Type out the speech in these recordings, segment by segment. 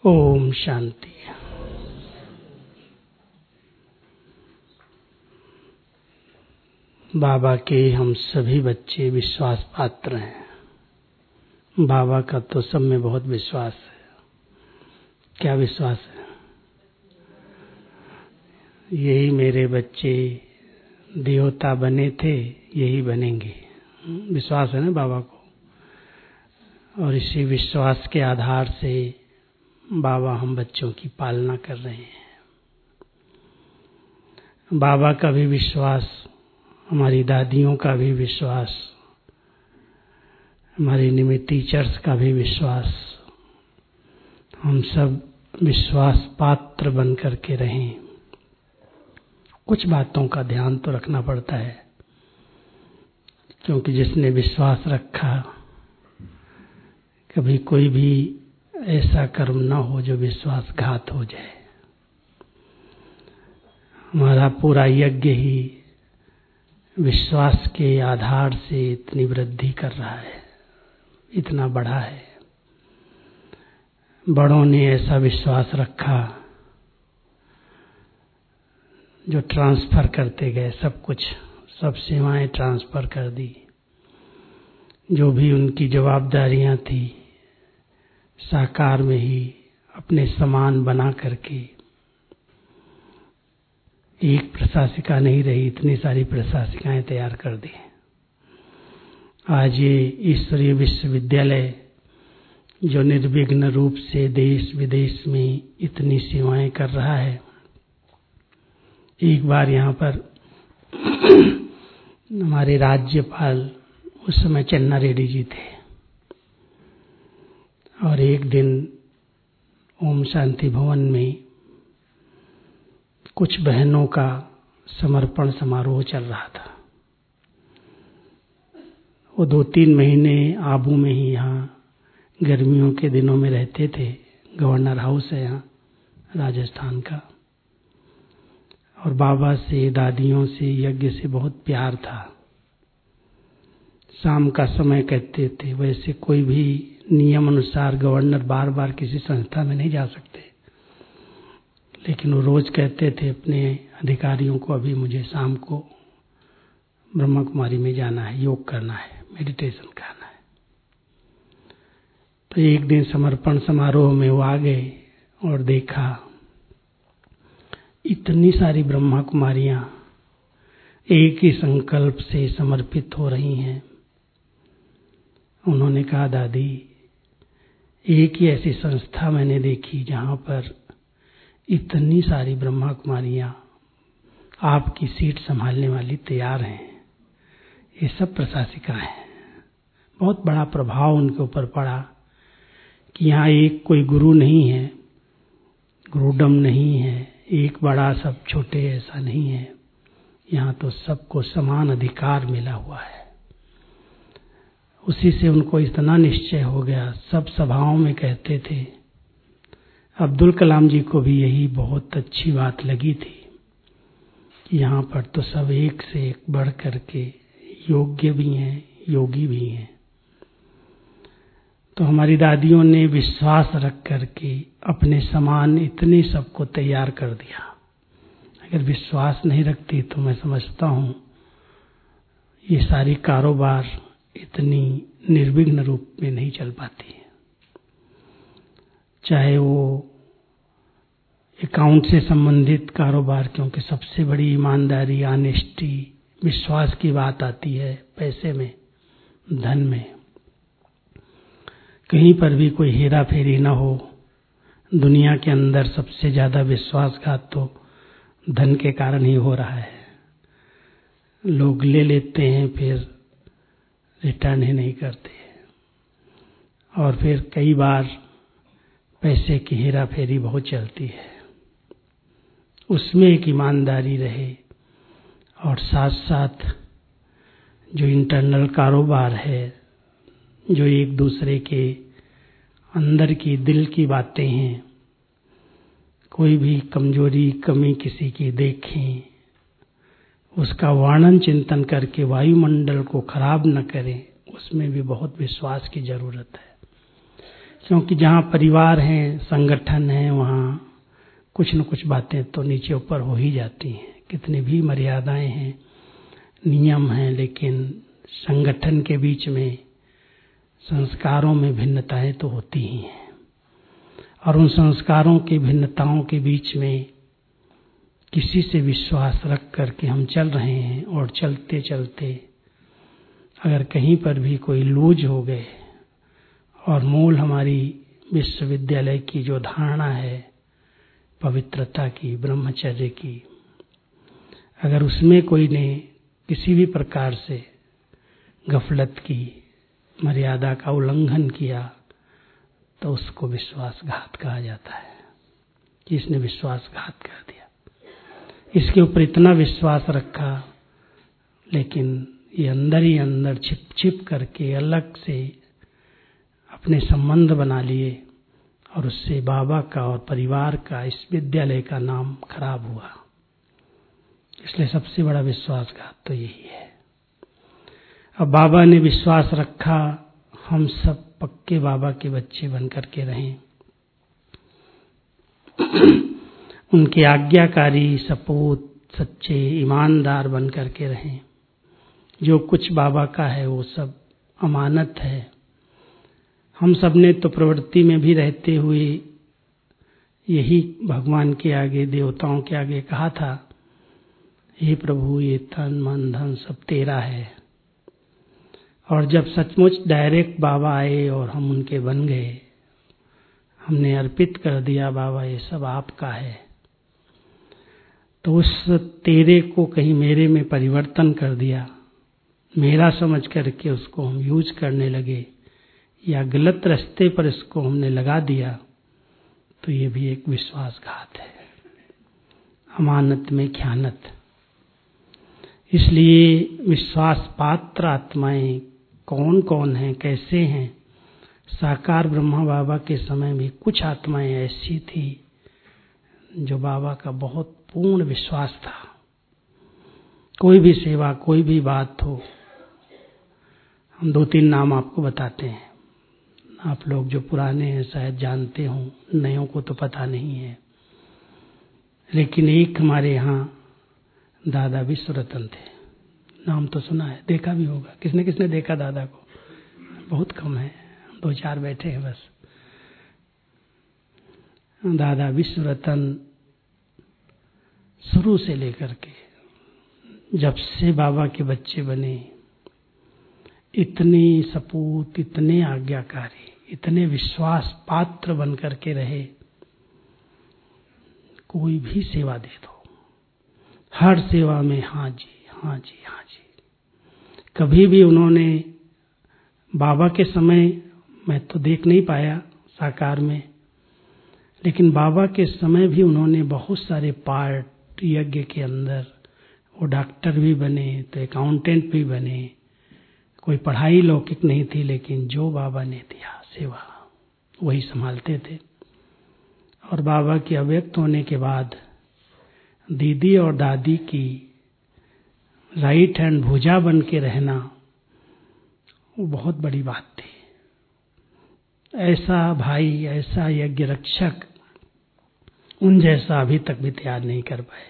ओम शांति। बाबा के हम सभी बच्चे विश्वास पात्र हैं। बाबा का तो सब में बहुत विश्वास है। क्या विश्वास है? यही मेरे बच्चे देवता बने थे, यही बनेंगे। विश्वास है ना बाबा को। और इसी विश्वास के आधार से बाबा हम बच्चों की पालना कर रहे हैं। बाबा का भी विश्वास, हमारी दादियों का भी विश्वास, हमारे निमित्त टीचर्स का भी विश्वास, हम सब विश्वास पात्र बन करके रहें। कुछ बातों का ध्यान तो रखना पड़ता है, क्योंकि जिसने विश्वास रखा, कभी कोई भी ऐसा कर्म न हो जो विश्वासघात हो जाए। हमारा पूरा यज्ञ ही विश्वास के आधार से इतनी वृद्धि कर रहा है, इतना बढ़ा है। बड़ों ने ऐसा विश्वास रखा जो ट्रांसफर करते गए, सब कुछ, सब सेवाएं ट्रांसफर कर दी। जो भी उनकी जवाबदारियां थी, साकार में ही अपने समान बना करके, एक प्रशासिका नहीं रही, इतनी सारी प्रशासिकाएं तैयार कर दी। आज ये ईश्वरीय विश्वविद्यालय जो निर्विघ्न रूप से देश विदेश में इतनी सेवाएं कर रहा है। एक बार यहाँ पर हमारे राज्यपाल उस समय चन्ना रेड्डी जी थे, और एक दिन ओम शांति भवन में कुछ बहनों का समर्पण समारोह चल रहा था। वो 2-3 महीने आबू में ही यहाँ गर्मियों के दिनों में रहते थे। गवर्नर हाउस है यहाँ राजस्थान का। और बाबा से, दादियों से, यज्ञ से बहुत प्यार था। शाम का समय कहते थे, वैसे कोई भी नियम अनुसार गवर्नर बार बार किसी संस्था में नहीं जा सकते, लेकिन वो रोज कहते थे अपने अधिकारियों को, अभी मुझे शाम को ब्रह्मा कुमारी में जाना है, योग करना है, मेडिटेशन करना है। तो एक दिन समर्पण समारोह में वो आ गए और देखा इतनी सारी ब्रह्मा कुमारियां एक ही संकल्प से समर्पित हो रही हैं। उन्होंने कहा, दादी, एक ही ऐसी संस्था मैंने देखी जहां पर इतनी सारी ब्रह्मा कुमारियां आपकी सीट संभालने वाली तैयार हैं। ये सब प्रशासिका हैं। बहुत बड़ा प्रभाव उनके ऊपर पड़ा कि यहाँ एक कोई गुरु नहीं है, गुरुडम नहीं है, एक बड़ा सब छोटे, ऐसा नहीं है। यहाँ तो सबको समान अधिकार मिला हुआ है। उसी से उनको इतना निश्चय हो गया। सब सभाओं में कहते थे। अब्दुल कलाम जी को भी यही बहुत अच्छी बात लगी थी कि यहाँ पर तो सब एक से एक बढ़ करके योग्य भी हैं, योगी भी हैं। तो हमारी दादियों ने विश्वास रख करके अपने समान इतने सबको तैयार कर दिया। अगर विश्वास नहीं रखती तो मैं समझता हूँ ये सारी कारोबार इतनी निर्विघ्न रूप में नहीं चल पाती। चाहे वो अकाउंट से संबंधित कारोबार, क्योंकि सबसे बड़ी ईमानदारी, ऑनेस्टी, विश्वास की बात आती है पैसे में, धन में। कहीं पर भी कोई हेरा फेरी न हो। दुनिया के अंदर सबसे ज्यादा विश्वासघात तो धन के कारण ही हो रहा है। लोग ले लेते हैं, फिर रिटर्न ही नहीं करते, और फिर कई बार पैसे की हेरा फेरी बहुत चलती है। उसमें एक ईमानदारी रहे, और साथ साथ जो इंटरनल कारोबार है, जो एक दूसरे के अंदर की दिल की बातें हैं, कोई भी कमजोरी, कमी किसी की देखें, उसका वर्णन चिंतन करके वायुमंडल को खराब न करें, उसमें भी बहुत विश्वास की जरूरत है। क्योंकि जहाँ परिवार है, संगठन है, वहाँ कुछ न कुछ बातें तो नीचे ऊपर हो ही जाती हैं। कितनी भी मर्यादाएं हैं, नियम हैं, लेकिन संगठन के बीच में संस्कारों में भिन्नताएं तो होती ही हैं। और उन संस्कारों की भिन्नताओं के बीच में किसी से विश्वास रख करके हम चल रहे हैं, और चलते चलते अगर कहीं पर भी कोई लूज हो गए और मूल हमारी विश्वविद्यालय की जो धारणा है पवित्रता की, ब्रह्मचर्य की, अगर उसमें कोई ने किसी भी प्रकार से गफलत की, मर्यादा का उल्लंघन किया, तो उसको विश्वासघात कहा जाता है कि इसने विश्वासघात कर दिया। इसके ऊपर इतना विश्वास रखा, लेकिन ये अंदर ही अंदर छिप छिप करके अलग से अपने संबंध बना लिए, और उससे बाबा का और परिवार का, इस विद्यालय का नाम खराब हुआ। इसलिए सबसे बड़ा विश्वासघात तो यही है। अब बाबा ने विश्वास रखा, हम सब पक्के बाबा के बच्चे बन करके रहें, उनके आज्ञाकारी सपूत, सच्चे ईमानदार बन करके रहें। जो कुछ बाबा का है वो सब अमानत है। हम सब ने तो प्रवृत्ति में भी रहते हुए यही भगवान के आगे, देवताओं के आगे कहा था, हे प्रभु ये तन मन धन सब तेरा है। और जब सचमुच डायरेक्ट बाबा आए और हम उनके बन गए, हमने अर्पित कर दिया, बाबा ये सब आपका है, तो उस तेरे को कहीं मेरे में परिवर्तन कर दिया, मेरा समझ करके उसको हम यूज करने लगे, या गलत रास्ते पर इसको हमने लगा दिया, तो ये भी एक विश्वासघात है, अमानत में ख़यानत। इसलिए विश्वास पात्र आत्माएं कौन कौन हैं, कैसे हैं? साकार ब्रह्मा बाबा के समय भी कुछ आत्माएं ऐसी थी जो बाबा का बहुत पूर्ण विश्वास था। कोई भी सेवा, कोई भी बात हो, हम 2-3 नाम आपको बताते हैं। आप लोग जो पुराने हैं शायद जानते हों, नयों को तो पता नहीं है। लेकिन एक हमारे यहाँ दादा विश्वरतन थे, नाम तो सुना है, देखा भी होगा। किसने किसने देखा दादा को? बहुत कम है, 2-4 बैठे हैं बस। दादा विश्वरतन शुरू से लेकर के जब से बाबा के बच्चे बने, इतने सपूत, इतने आज्ञाकारी, इतने विश्वास पात्र बन करके रहे। कोई भी सेवा दे दो, हर सेवा में हाँ जी, हाँ जी, हाँ जी। कभी भी उन्होंने बाबा के समय, मैं तो देख नहीं पाया साकार में, लेकिन बाबा के समय भी उन्होंने बहुत सारे पार्ट यज्ञ के अंदर, वो डॉक्टर भी बने तो अकाउंटेंट भी बने। कोई पढ़ाई लौकिक नहीं थी, लेकिन जो बाबा ने दिया सेवा वही संभालते थे। और बाबा के अव्यक्त होने के बाद दीदी और दादी की राइट हैंड भुजा बन के रहना, वो बहुत बड़ी बात थी। ऐसा भाई, ऐसा यज्ञ रक्षक उन जैसा अभी तक भी तैयार नहीं कर पाए।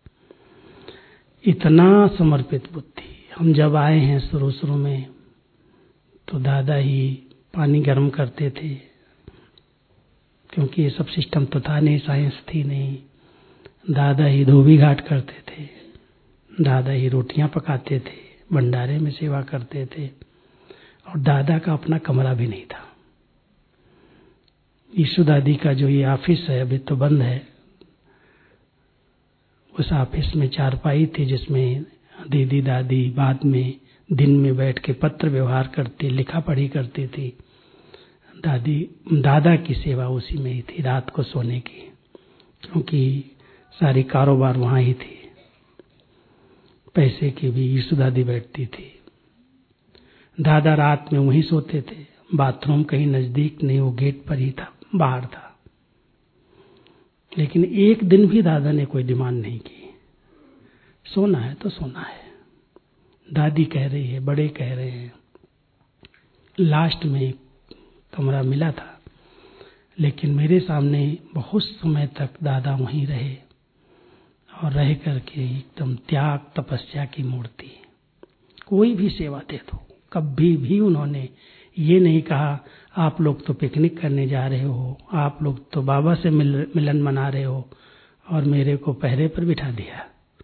इतना समर्पित बुद्धि। हम जब आए हैं शुरू में, तो दादा ही पानी गर्म करते थे, क्योंकि ये सब सिस्टम तो था नहीं, साइंस थी नहीं। दादा ही धोबी घाट करते थे, दादा ही रोटियां पकाते थे, भंडारे में सेवा करते थे। और दादा का अपना कमरा भी नहीं था। ईशु दादी का जो ये ऑफिस है, अभी तो बंद है, उस ऑफिस में चारपाई थी जिसमें दीदी दादी बाद में दिन में बैठ के पत्र व्यवहार करती, लिखा पढ़ी करती थी। दादा की सेवा उसी में ही थी, रात को सोने की, क्योंकि सारी कारोबार वहाँ ही थी। पैसे की भी ईशु दादी बैठती थी। दादा रात में वहीं सोते थे। बाथरूम कहीं नजदीक नहीं, वो गेट पर ही था, बाहर था। लेकिन एक दिन भी दादा ने कोई डिमांड नहीं की, सोना है तो सोना है। दादी कह रही है, बड़े कह रहे हैं। लास्ट में एक कमरा मिला था, लेकिन मेरे सामने बहुत समय तक दादा वहीं रहे और रह करके एकदम त्याग तपस्या की मूर्ति। कोई भी सेवा दे दो, कभी भी उन्होंने ये नहीं कहा आप लोग तो पिकनिक करने जा रहे हो, आप लोग तो बाबा से मिलन मना रहे हो और मेरे को पहरे पर बिठा दिया।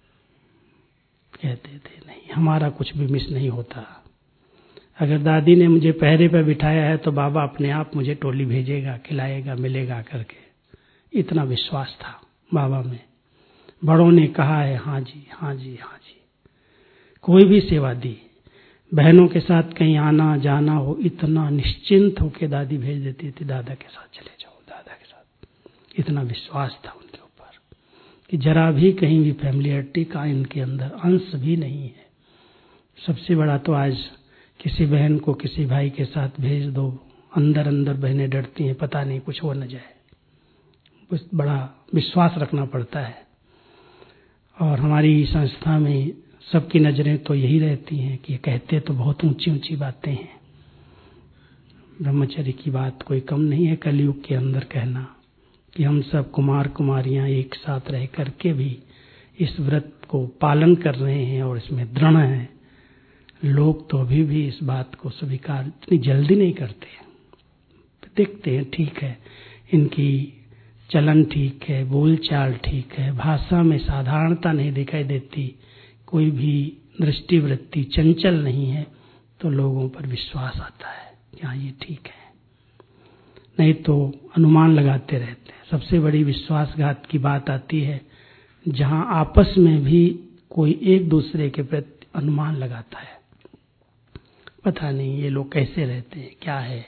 कहते थे नहीं, हमारा कुछ भी मिस नहीं होता। अगर दादी ने मुझे पहरे पर बिठाया है तो बाबा अपने आप मुझे टोली भेजेगा, खिलाएगा, मिलेगा करके। इतना विश्वास था बाबा में। बड़ों ने कहा है हाँ जी हाँ जी हाँ जी। कोई भी सेवा दी, बहनों के साथ कहीं आना जाना हो, इतना निश्चिंत होके दादी भेज देती थी, दादा के साथ चले जाओ, दादा के साथ। इतना विश्वास था उनके ऊपर कि जरा भी कहीं भी फैमिलियरिटी का इनके अंदर अंश भी नहीं है। सबसे बड़ा तो आज किसी बहन को किसी भाई के साथ भेज दो, अंदर अंदर बहनें डरती हैं, पता नहीं कुछ हो न जाए। कुछ बड़ा विश्वास रखना पड़ता है। और हमारी संस्था में सबकी नजरें तो यही रहती हैं कि कहते तो बहुत ऊंची ऊंची बातें हैं, ब्रह्मचर्य की बात कोई कम नहीं है कलयुग के अंदर कहना कि हम सब कुमार कुमारियां एक साथ रह करके भी इस व्रत को पालन कर रहे हैं और इसमें दृढ़ हैं। लोग तो अभी भी इस बात को स्वीकार इतनी जल्दी नहीं करते। देखते हैं ठीक है, इनकी चलन ठीक है, बोलचाल ठीक है, भाषा में साधारणता नहीं दिखाई देती, कोई भी दृष्टि वृत्ति चंचल नहीं है, तो लोगों पर विश्वास आता है कि हाँ ये ठीक है। नहीं तो अनुमान लगाते रहते हैं। सबसे बड़ी विश्वासघात की बात आती है जहां आपस में भी कोई एक दूसरे के प्रति अनुमान लगाता है, पता नहीं ये लोग कैसे रहते हैं, क्या है।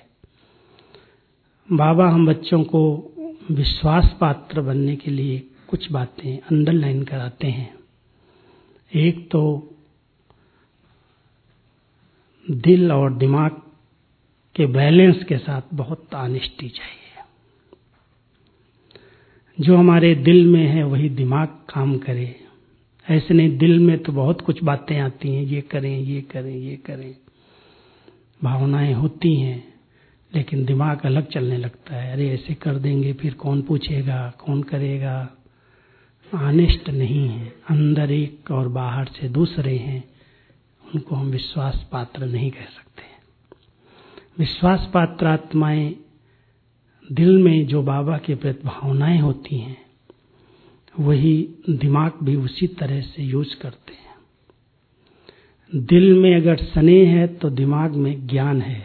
बाबा हम बच्चों को विश्वास पात्र बनने के लिए कुछ बातें अंडरलाइन कराते हैं। एक तो दिल और दिमाग के बैलेंस के साथ बहुत ऑनेस्टी चाहिए। जो हमारे दिल में है वही दिमाग काम करे। ऐसे नहीं, दिल में तो बहुत कुछ बातें आती हैं, ये करें ये करें ये करें, भावनाएं होती हैं, लेकिन दिमाग अलग चलने लगता है। अरे ऐसे कर देंगे फिर कौन पूछेगा, कौन करेगा। ऑनेस्ट नहीं है, अंदर एक और बाहर से दूसरे हैं, उनको हम विश्वास पात्र नहीं कह सकते। विश्वास पात्र आत्माएं दिल में जो बाबा के प्रति भावनाएं होती हैं वही दिमाग भी उसी तरह से यूज करते हैं। दिल में अगर स्नेह है तो दिमाग में ज्ञान है।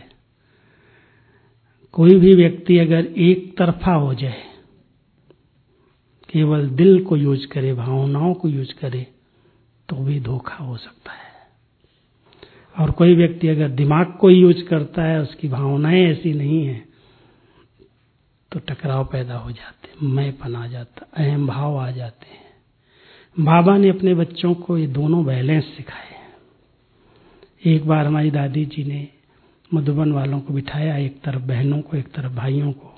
कोई भी व्यक्ति अगर एक तरफा हो जाए, केवल दिल को यूज करे, भावनाओं को यूज करे, तो भी धोखा हो सकता है। और कोई व्यक्ति अगर दिमाग को यूज करता है, उसकी भावनाएं ऐसी नहीं है, तो टकराव पैदा हो जाते, मैंपन आ जाता, अहम भाव आ जाते हैं। बाबा ने अपने बच्चों को ये दोनों बैलेंस सिखाए हैं। एक बार हमारी दादी जी ने मधुबन वालों को बिठाया, एक तरफ बहनों को, एक तरफ भाइयों को।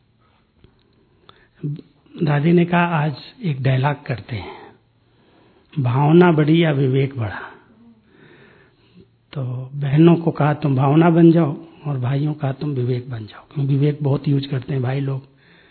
दादी ने कहा आज एक डायलॉग करते हैं, भावना बढ़ी या विवेक बढ़ा। तो बहनों को कहा तुम भावना बन जाओ और भाइयों का तुम विवेक बन जाओ, क्योंकि विवेक बहुत यूज करते हैं भाई लोग।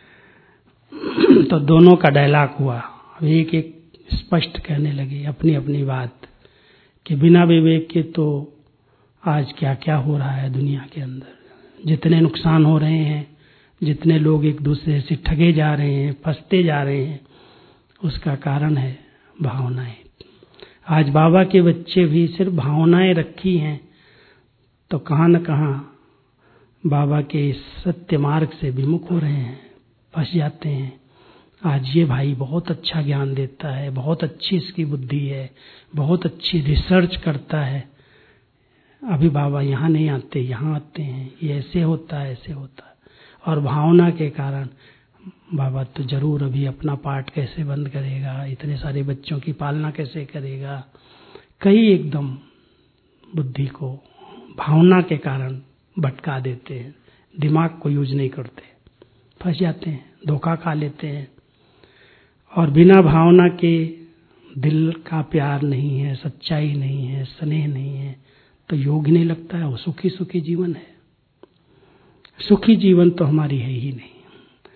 तो दोनों का डायलॉग हुआ। एक एक स्पष्ट कहने लगे अपनी अपनी बात कि बिना विवेक के तो आज क्या क्या हो रहा है दुनिया के अंदर, जितने नुकसान हो रहे हैं, जितने लोग एक दूसरे से ठगे जा रहे हैं, फंसते जा रहे हैं, उसका कारण है भावनाएं। आज बाबा के बच्चे भी सिर्फ भावनाएं रखी हैं तो कहाँ न कहाँ बाबा के सत्य मार्ग से विमुख हो रहे हैं, फंस जाते हैं। आज ये भाई बहुत अच्छा ज्ञान देता है, बहुत अच्छी इसकी बुद्धि है, बहुत अच्छी रिसर्च करता है, अभी बाबा यहाँ नहीं आते, यहाँ आते हैं, ये ऐसे होता है ऐसे होता है। और भावना के कारण बाबा तो जरूर अभी अपना पाठ कैसे बंद करेगा, इतने सारे बच्चों की पालना कैसे करेगा। कई एकदम बुद्धि को भावना के कारण भटका देते हैं, दिमाग को यूज नहीं करते, फंस जाते हैं, धोखा खा लेते हैं। और बिना भावना के दिल का प्यार नहीं है, सच्चाई नहीं है, स्नेह नहीं है, तो योग नहीं लगता है। वो सुखी सुखी जीवन है। सुखी जीवन तो हमारी है ही नहीं।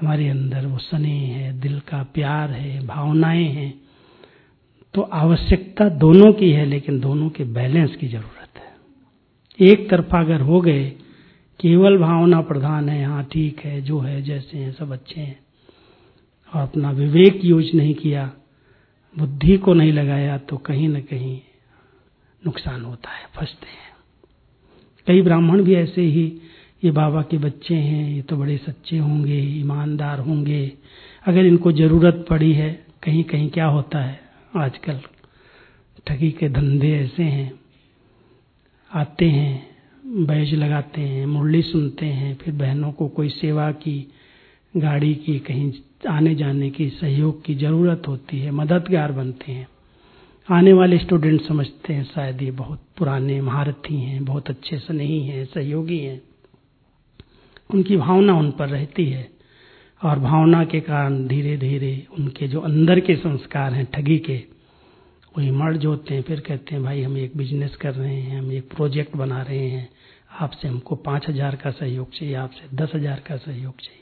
हमारे अंदर वो स्नेह है, दिल का प्यार है, भावनाएं हैं, तो आवश्यकता दोनों की है, लेकिन दोनों के बैलेंस की जरूरत है। एक तरफा अगर हो गए, केवल भावना प्रधान है, हाँ ठीक है, जो है जैसे हैं सब अच्छे हैं, और अपना विवेक यूज नहीं किया, बुद्धि को नहीं लगाया, तो कहीं न कहीं नुकसान होता है, फंसते हैं। कई ब्राह्मण भी ऐसे ही, ये बाबा के बच्चे हैं, ये तो बड़े सच्चे होंगे, ईमानदार होंगे, अगर इनको जरूरत पड़ी है, कहीं कहीं क्या होता है आजकल ठगी के धंधे ऐसे हैं, आते हैं, बैज लगाते हैं, मुरली सुनते हैं, फिर बहनों को कोई सेवा की, गाड़ी की, कहीं आने जाने की, सहयोग की जरूरत होती है, मददगार बनते हैं। आने वाले स्टूडेंट समझते हैं शायद ये बहुत पुराने महारथी हैं, बहुत अच्छे स्नेही हैं, सहयोगी हैं, उनकी भावना उन पर रहती है, और भावना के कारण धीरे धीरे उनके जो अंदर के संस्कार हैं ठगी के, वही मर्ज होते हैं। फिर कहते हैं भाई हम एक बिजनेस कर रहे हैं, हम एक प्रोजेक्ट बना रहे हैं, आपसे हमको 5,000 का सहयोग चाहिए, आपसे 10,000 का सहयोग चाहिए।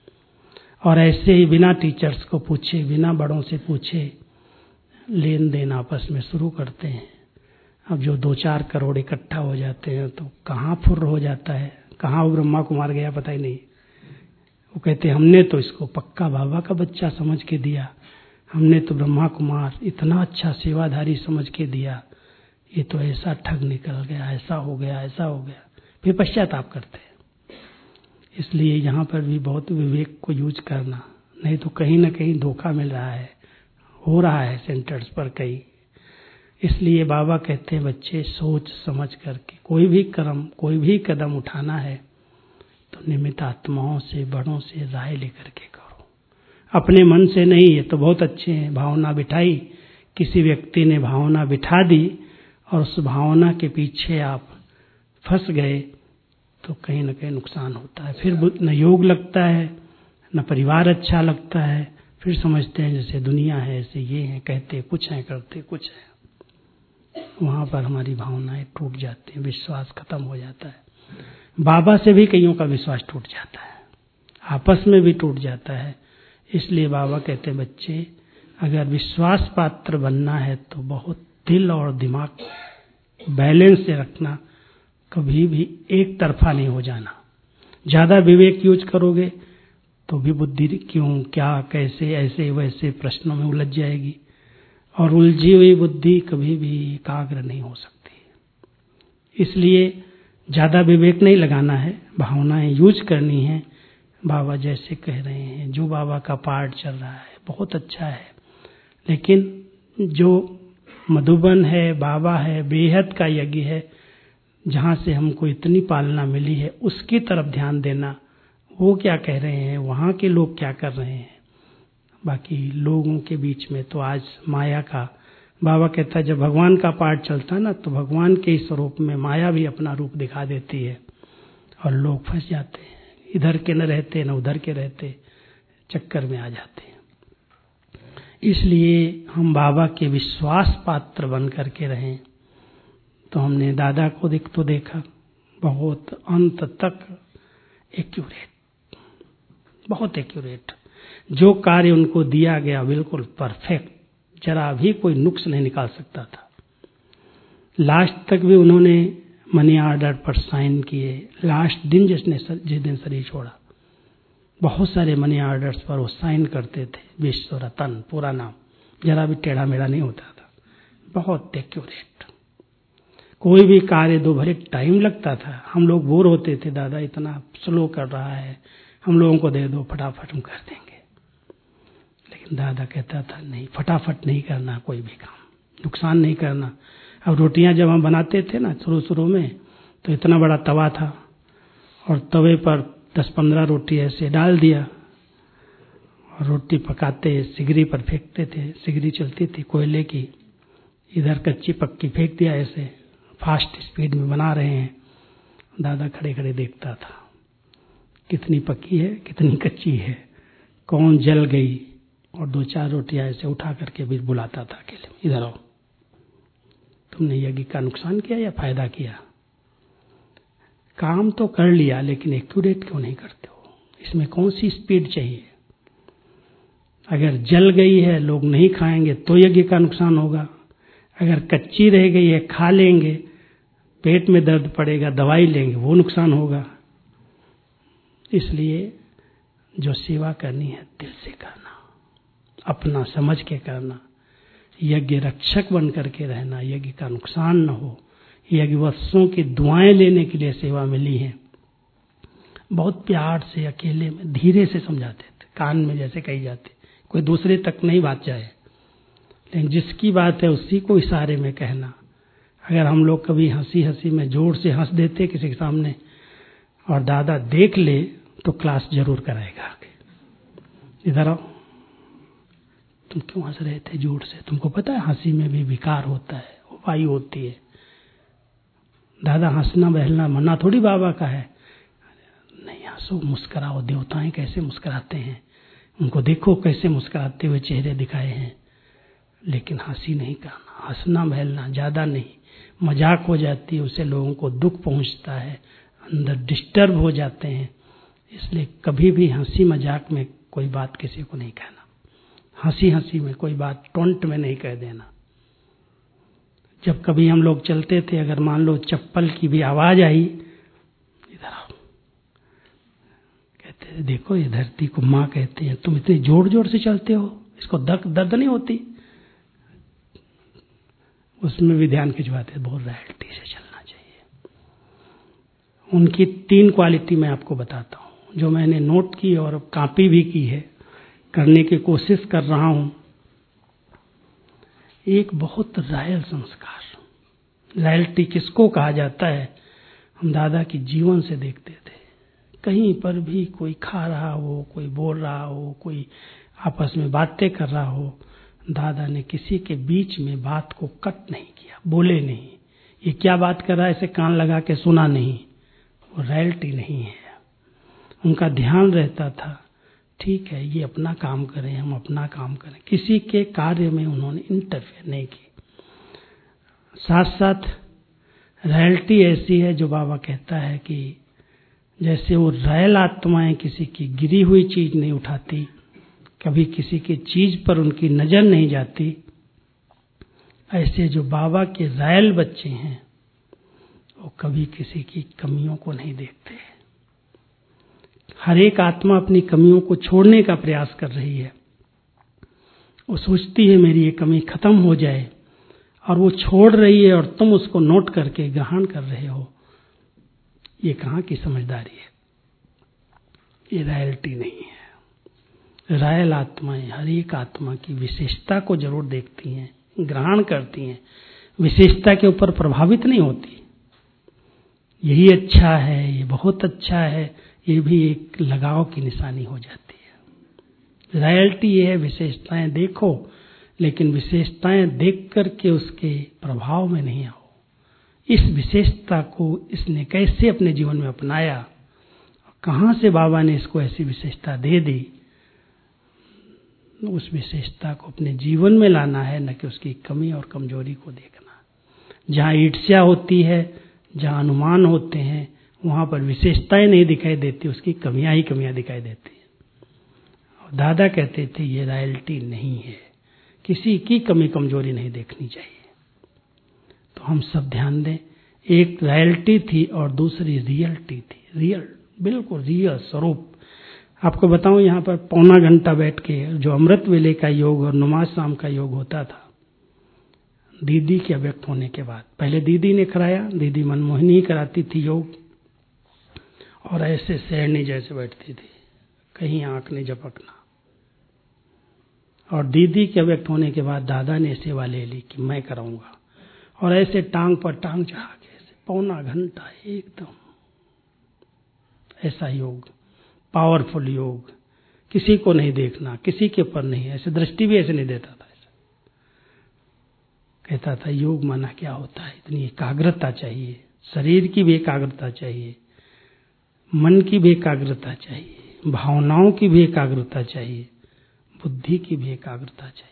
और ऐसे ही बिना टीचर्स को पूछे, बिना बड़ों से पूछे लेन देन आपस में शुरू करते हैं। अब जो 2-4 करोड़ इकट्ठा हो जाते हैं तो कहाँ फुर्र हो जाता है, कहाँ वो ब्रह्मा कुमार गया पता ही नहीं। वो कहते हमने तो इसको पक्का बाबा का बच्चा समझ के दिया, हमने तो ब्रह्मा कुमार इतना अच्छा सेवाधारी समझ के दिया, ये तो ऐसा ठग निकल गया, ऐसा हो गया, ऐसा हो गया, फिर पश्चाताप करते हैं। इसलिए यहाँ पर भी बहुत विवेक को यूज करना, नहीं तो कहीं न कहीं धोखा मिल रहा है, हो रहा है सेंटर्स पर कई। इसलिए बाबा कहते हैं बच्चे सोच समझ करके कोई भी कर्म, कोई भी कदम उठाना है तो निमित्त आत्माओं से, बड़ों से राय लेकर के करो, अपने मन से नहीं। ये तो बहुत अच्छे हैं, भावना बिठाई, किसी व्यक्ति ने भावना बिठा दी और उस भावना के पीछे आप फंस गए तो कहीं न कहीं नुकसान होता है। फिर न योग लगता है, न परिवार अच्छा लगता है, फिर समझते हैं जैसे दुनिया है, ऐसे ये हैं, कहते कुछ हैं, करते कुछ हैं। वहां पर हमारी भावनाएं टूट जाती हैं, विश्वास खत्म हो जाता है। बाबा से भी कईयों का विश्वास टूट जाता है, आपस में भी टूट जाता है। इसलिए बाबा कहते हैं बच्चे अगर विश्वास पात्र बनना है तो बहुत दिल और दिमाग बैलेंस से रखना, कभी भी एक तरफा नहीं हो जाना। ज्यादा विवेक यूज करोगे तो भी बुद्धि क्यों, क्या, कैसे, ऐसे वैसे प्रश्नों में उलझ जाएगी, और उलझी हुई बुद्धि कभी भी एकाग्र नहीं हो सकती। इसलिए ज्यादा विवेक नहीं लगाना है, भावनाएं यूज करनी है। बाबा जैसे कह रहे हैं, जो बाबा का पाठ चल रहा है बहुत अच्छा है, लेकिन जो मधुबन है, बाबा है, बेहद का यज्ञ है, जहां से हमको इतनी पालना मिली है, उसकी तरफ ध्यान देना। वो क्या कह रहे हैं, वहां के लोग क्या कर रहे हैं, बाकी लोगों के बीच में तो आज माया का, बाबा कहता है जब भगवान का पाठ चलता है ना, तो भगवान के स्वरूप में माया भी अपना रूप दिखा देती है और लोग फंस जाते हैं, इधर के न रहते न उधर के रहते, चक्कर में आ जाते हैं। इसलिए हम बाबा के विश्वास पात्र बन करके रहें। तो हमने दादा को देखा, बहुत अंत तक एक्यूरेट, बहुत एक्यूरेट, जो कार्य उनको दिया गया बिल्कुल परफेक्ट, जरा भी कोई नुक्स नहीं निकाल सकता था। लास्ट तक भी उन्होंने मनी ऑर्डर पर साइन किए, लास्ट दिन जिस दिन शरीर छोड़ा, बहुत सारे मनी ऑर्डर्स पर वो साइन करते थे, विश्व रतन पूरा नाम, जरा भी टेढ़ा मेढ़ा नहीं होता था, बहुत एक्यूरेट। कोई भी कार्य दो, भले टाइम लगता था, हम लोग बोर होते थे, दादा इतना स्लो कर रहा है, हम लोगों को दे दो, फटाफट हम कर देंगे। लेकिन दादा कहता था नहीं, फटाफट नहीं करना कोई भी काम, नुकसान नहीं करना। अब रोटियां जब हम बनाते थे ना शुरू में, तो इतना बड़ा तवा था और तवे पर 10-15 रोटी ऐसे डाल दिया और रोटी पकाते सिगरी पर फेंकते थे, सिगरी चलती थी कोयले की, इधर कच्ची पक्की फेंक दिया, ऐसे फास्ट स्पीड में बना रहे हैं। दादा खड़े खड़े देखता था, कितनी पकी है कितनी कच्ची है, कौन जल गई, और 2-4 रोटियां ऐसे उठा करके भी बुलाता था अकेले, इधर आओ, तुमने यज्ञ का नुकसान किया या फायदा किया? काम तो कर लिया लेकिन एक्यूरेट क्यों नहीं करते हो? इसमें कौन सी स्पीड चाहिए? अगर जल गई है, लोग नहीं खाएंगे तो यज्ञ का नुकसान होगा। अगर कच्ची रह गई है, खा लेंगे, पेट में दर्द पड़ेगा, दवाई लेंगे, वो नुकसान होगा। इसलिए जो सेवा करनी है दिल से करना, अपना समझ के करना, यज्ञ रक्षक बन करके रहना, यज्ञ का नुकसान न हो। यज्ञवत्सों की दुआएं लेने के लिए सेवा मिली है। बहुत प्यार से, अकेले में, धीरे से समझाते थे, कान में जैसे कही जाती, कोई दूसरे तक नहीं बात जाए, लेकिन जिसकी बात है उसी को इशारे में कहना। अगर हम लोग कभी हंसी हंसी में जोर से हंस देते किसी के सामने और दादा देख ले तो क्लास जरूर कराएगा, इधर आओ, तुम क्यों हंस रहे थे जोर से? तुमको पता है हंसी में भी विकार होता है, वायु होती है। दादा हंसना बहलना मना थोड़ी बाबा का है। नहीं हंसो, मुस्कुराओ, देवताएं कैसे मुस्कुराते हैं, उनको देखो कैसे मुस्कुराते हुए चेहरे दिखाए हैं। लेकिन हंसी नहीं करना, हंसना बहलना ज्यादा नहीं, मजाक हो जाती है, उससे लोगों को दुख पहुंचता है, अंदर डिस्टर्ब हो जाते हैं। इसलिए कभी भी हंसी मजाक में कोई बात किसी को नहीं कहना, हंसी हंसी में कोई बात टोंट में नहीं कह देना। जब कभी हम लोग चलते थे, अगर मान लो चप्पल की भी आवाज आई, इधर आओ, कहते थे देखो ये धरती को माँ कहते हैं, तुम इतनी जोर जोर से चलते हो, इसको दर्द नहीं होती? उसमें भी ध्यान खिंचवाते, बहुत रियलिटी से चलना चाहिए। उनकी 3 क्वालिटी मैं आपको बताता हूँ, जो मैंने नोट की और कॉपी भी की है, करने की कोशिश कर रहा हूं। एक बहुत रॉयल संस्कार, रॉयल्टी किसको कहा जाता है, हम दादा की जीवन से देखते थे। कहीं पर भी कोई खा रहा हो, कोई बोल रहा हो, कोई आपस में बातें कर रहा हो, दादा ने किसी के बीच में बात को कट नहीं किया, बोले नहीं, ये क्या बात कर रहा है ऐसे कान लगा के सुना नहीं। वो रॉयल्टी नहीं है। उनका ध्यान रहता था, ठीक है ये अपना काम करें, हम अपना काम करें, किसी के कार्य में उन्होंने इंटरफेयर नहीं की। साथ साथ रॉयल्टी ऐसी है जो बाबा कहता है कि जैसे वो रॉयल आत्माएं किसी की गिरी हुई चीज नहीं उठाती, कभी किसी की चीज पर उनकी नजर नहीं जाती, ऐसे जो बाबा के रॉयल बच्चे हैं वो कभी किसी की कमियों को नहीं देखते। हर एक आत्मा अपनी कमियों को छोड़ने का प्रयास कर रही है। वो सोचती है मेरी ये कमी खत्म हो जाए, और वो छोड़ रही है और तुम उसको नोट करके ग्रहण कर रहे हो। ये कहाँ की समझदारी है? ये रॉयल्टी नहीं है। रॉयल आत्माएं हर एक आत्मा की विशेषता को जरूर देखती हैं, ग्रहण करती हैं, विशेषता के ऊपर प्रभावित नहीं होती। यही अच्छा है, ये बहुत अच्छा है, ये भी एक लगाव की निशानी हो जाती है। रॉयल्टी ये है विशेषताएं देखो, लेकिन विशेषताएं देख करके उसके प्रभाव में नहीं आओ। इस विशेषता को इसने कैसे अपने जीवन में अपनाया, कहां से बाबा ने इसको ऐसी विशेषता दे दी, उस विशेषता को अपने जीवन में लाना है, न कि उसकी कमी और कमजोरी को देखना। जहां ईर्ष्या होती है, जहां अनुमान होते हैं, वहां पर विशेषताएं नहीं दिखाई देती, उसकी कमियां ही कमियां दिखाई देती हैं। और दादा कहते थे ये रॉयल्टी नहीं है, किसी की कमी कमजोरी नहीं देखनी चाहिए। तो हम सब ध्यान दें, एक रॉयल्टी थी और दूसरी रियलिटी थी। रियल, बिल्कुल रियल स्वरूप। आपको बताऊं, यहाँ पर पौना घंटा बैठ के जो अमृत वेले का योग और नमाज शाम का योग होता था, दीदी के अव्यक्त होने के बाद, पहले दीदी ने कराया, दीदी मनमोहिनी ही कराती थी योग, और ऐसे शेरनी जैसे बैठती थी, कहीं आंख नहीं झपकना। और दीदी के अव्यक्त होने के बाद दादा ने सेवा ले ली कि मैं कराऊंगा, और ऐसे टांग पर टांग चढ़ा के ऐसे पौना घंटा एकदम ऐसा योग, पावरफुल योग, किसी को नहीं देखना, किसी के ऊपर नहीं, ऐसे दृष्टि भी ऐसे नहीं देता था। कहता था योग माना क्या होता है, इतनी एकाग्रता चाहिए, शरीर की भी एकाग्रता चाहिए, मन की भी एकाग्रता चाहिए, भावनाओं की भी एकाग्रता चाहिए, बुद्धि की भी एकाग्रता चाहिए।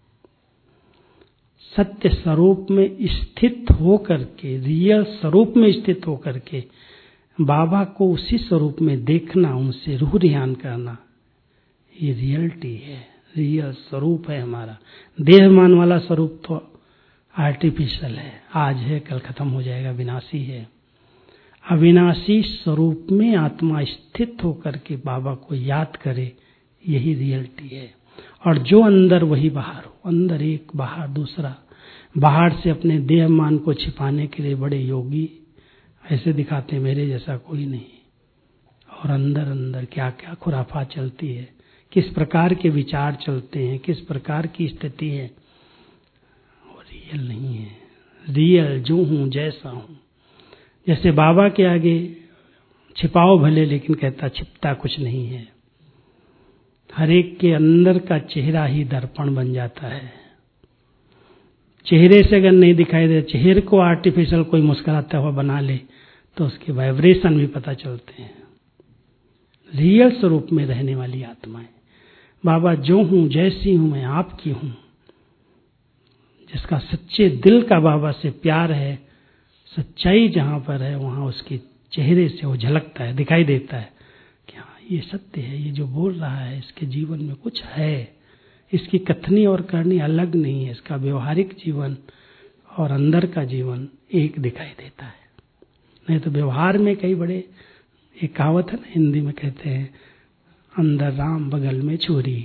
सत्य स्वरूप में स्थित होकर के, रियल स्वरूप में स्थित होकर के बाबा को उसी स्वरूप में देखना, उनसे रूह रियान करना, ये रियलिटी है, रियल स्वरूप है हमारा। देहमान वाला स्वरूप तो आर्टिफिशियल है, आज है कल खत्म हो जाएगा, विनाशी है। अविनाशी स्वरूप में आत्मा स्थित होकर के बाबा को याद करे, यही रियलिटी है। और जो अंदर वही बाहर हो, अंदर एक बाहर दूसरा। बाहर से अपने देहमान को छिपाने के लिए बड़े योगी ऐसे दिखाते मेरे जैसा कोई नहीं, और अंदर अंदर क्या क्या खुराफात चलती है, किस प्रकार के विचार चलते हैं, किस प्रकार की स्थिति है, वो रियल नहीं है। रियल जो हूं जैसा हूं। जैसे बाबा के आगे छिपाओ भले, लेकिन कहता छिपता कुछ नहीं है। हर एक के अंदर का चेहरा ही दर्पण बन जाता है। चेहरे से अगर नहीं दिखाई दे, चेहरे को आर्टिफिशियल कोई मुस्कुराता हुआ बना ले तो उसके वाइब्रेशन भी पता चलते हैं। रियल स्वरूप में रहने वाली आत्मा है। बाबा जो हूं जैसी हूं मैं आपकी हूं। जिसका सच्चे दिल का बाबा से प्यार है, सच्चाई जहां पर है वहां उसके चेहरे से वो झलकता है, दिखाई देता है कि हाँ ये सत्य है, ये जो बोल रहा है इसके जीवन में कुछ है, इसकी कथनी और करनी अलग नहीं है, इसका व्यवहारिक जीवन और अंदर का जीवन एक दिखाई देता है। नहीं तो व्यवहार में कई बड़े, एक कहावत है ना हिंदी में कहते हैं, अंदर राम बगल में चोरी।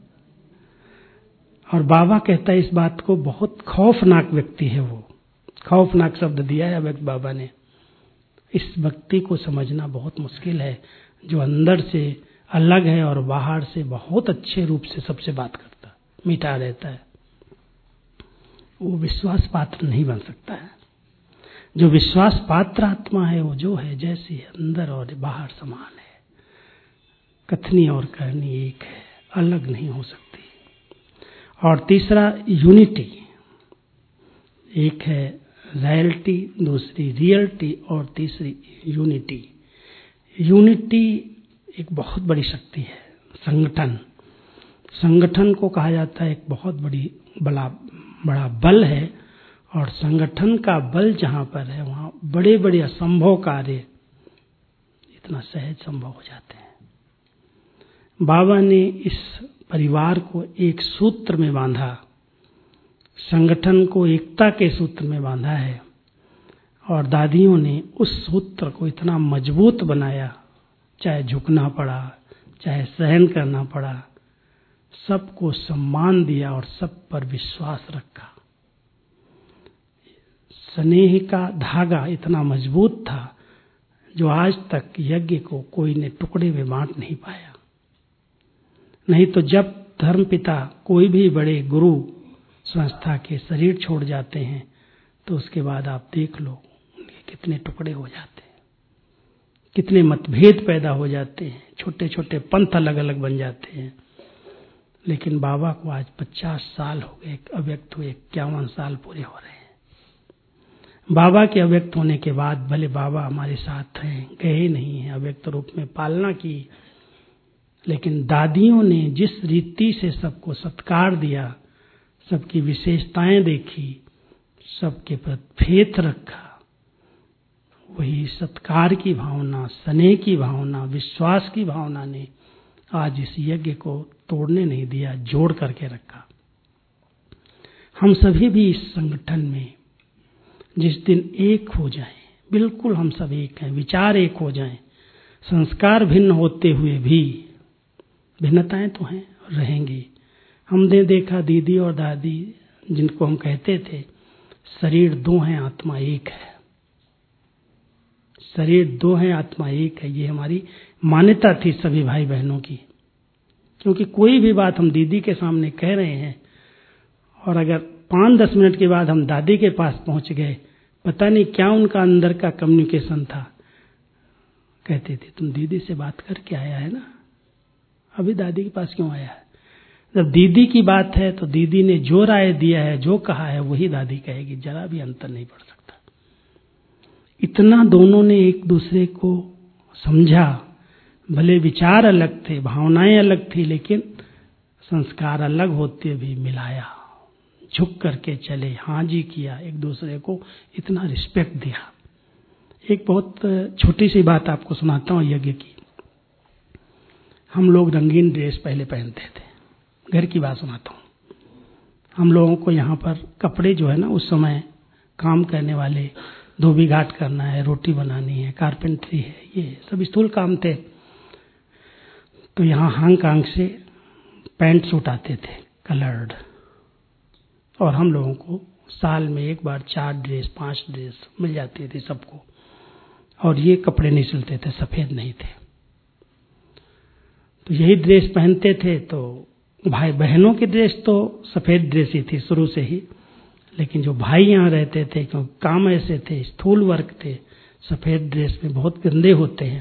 और बाबा कहता है इस बात को, बहुत खौफनाक व्यक्ति है वो। खौफनाक शब्द दिया है व्यक्त बाबा ने। इस व्यक्ति को समझना बहुत मुश्किल है, जो अंदर से अलग है और बाहर से बहुत अच्छे रूप से सबसे बात करता, मीठा रहता है। वो विश्वास पात्र नहीं बन सकता है। जो विश्वास पात्र आत्मा है वो जो है जैसी है, अंदर और बाहर समान है, कथनी और करनी एक है, अलग नहीं हो सकती। और तीसरा यूनिटी। एक है रियलिटी, दूसरी रियलिटी और तीसरी यूनिटी। यूनिटी एक बहुत बड़ी शक्ति है। संगठन को कहा जाता है एक बहुत बड़ा बल है, और संगठन का बल जहां पर है वहां बड़े बड़े असंभव कार्य इतना सहज संभव हो जाते हैं। बाबा ने इस परिवार को एक सूत्र में बांधा, संगठन को एकता के सूत्र में बांधा है, और दादियों ने उस सूत्र को इतना मजबूत बनाया, चाहे झुकना पड़ा, चाहे सहन करना पड़ा, सबको सम्मान दिया और सब पर विश्वास रखा। स्नेह का धागा इतना मजबूत था जो आज तक यज्ञ को कोई ने टुकड़े में बांट नहीं पाया। नहीं तो जब धर्मपिता कोई भी बड़े गुरु संस्था के शरीर छोड़ जाते हैं तो उसके बाद आप देख लो उनके कितने टुकड़े हो जाते हैं, कितने मतभेद पैदा हो जाते हैं, छोटे छोटे पंथ अलग अलग बन जाते हैं। लेकिन बाबा को आज 50 साल हो गए, अव्यक्त हुए 51 साल पूरे हो रहे हैं। बाबा के अव्यक्त होने के बाद भले बाबा हमारे साथ हैं, गए नहीं हैं, अव्यक्त रूप में पालना की, लेकिन दादियों ने जिस रीति से सबको सत्कार दिया, सबकी विशेषताएं देखी, सबके प्रति फेथ रखा, वही सत्कार की भावना, स्नेह की भावना, विश्वास की भावना ने आज इस यज्ञ को तोड़ने नहीं दिया, जोड़ करके रखा। हम सभी भी इस संगठन में जिस दिन एक हो जाएं, बिल्कुल हम सब एक हैं, विचार एक हो जाएं, संस्कार भिन्न होते हुए भी भिन्नताएं तो हैं, रहेंगी। हमने देखा दीदी और दादी जिनको हम कहते थे शरीर दो हैं आत्मा एक है, शरीर दो है आत्मा एक है, ये हमारी मान्यता थी सभी भाई बहनों की। क्योंकि कोई भी बात हम दीदी के सामने कह रहे हैं और अगर 5-10 मिनट के बाद हम दादी के पास पहुंच गए, पता नहीं क्या उनका अंदर का कम्युनिकेशन था, कहते थे तुम दीदी से बात करके आया है ना, अभी दादी के पास क्यों आया है? जब दीदी की बात है तो दीदी ने जो राय दिया है, जो कहा है, वही दादी कहेगी, जरा भी अंतर नहीं पड़ सकता। इतना दोनों ने एक दूसरे को समझा, भले विचार अलग थे, भावनाएं अलग थी, लेकिन संस्कार अलग होते भी मिलाया, झुक करके चले, हाँ जी किया, एक दूसरे को इतना रिस्पेक्ट दिया। एक बहुत छोटी सी बात आपको सुनाता हूँ यज्ञ की। हम लोग रंगीन ड्रेस पहले पहनते थे, घर की बात सुनाता हूँ। हम लोगों को यहाँ पर कपड़े जो है ना, उस समय काम करने वाले, धोबी घाट करना है, रोटी बनानी है, कारपेंट्री है, ये सब स्थूल काम थे। तो यहाँ हांगकांग से पैंट सूट आते थे कलर्ड, और हम लोगों को साल में एक बार 4 ड्रेस 5 ड्रेस मिल जाती थी सबको। और ये कपड़े नहीं सिलते थे, सफेद नहीं थे, तो यही ड्रेस पहनते थे। तो भाई बहनों की ड्रेस तो सफेद ड्रेस ही थी शुरू से ही, लेकिन जो भाई यहाँ रहते थे, क्योंकि काम ऐसे थे, स्थूल वर्क थे, सफेद ड्रेस में बहुत गंदे होते हैं,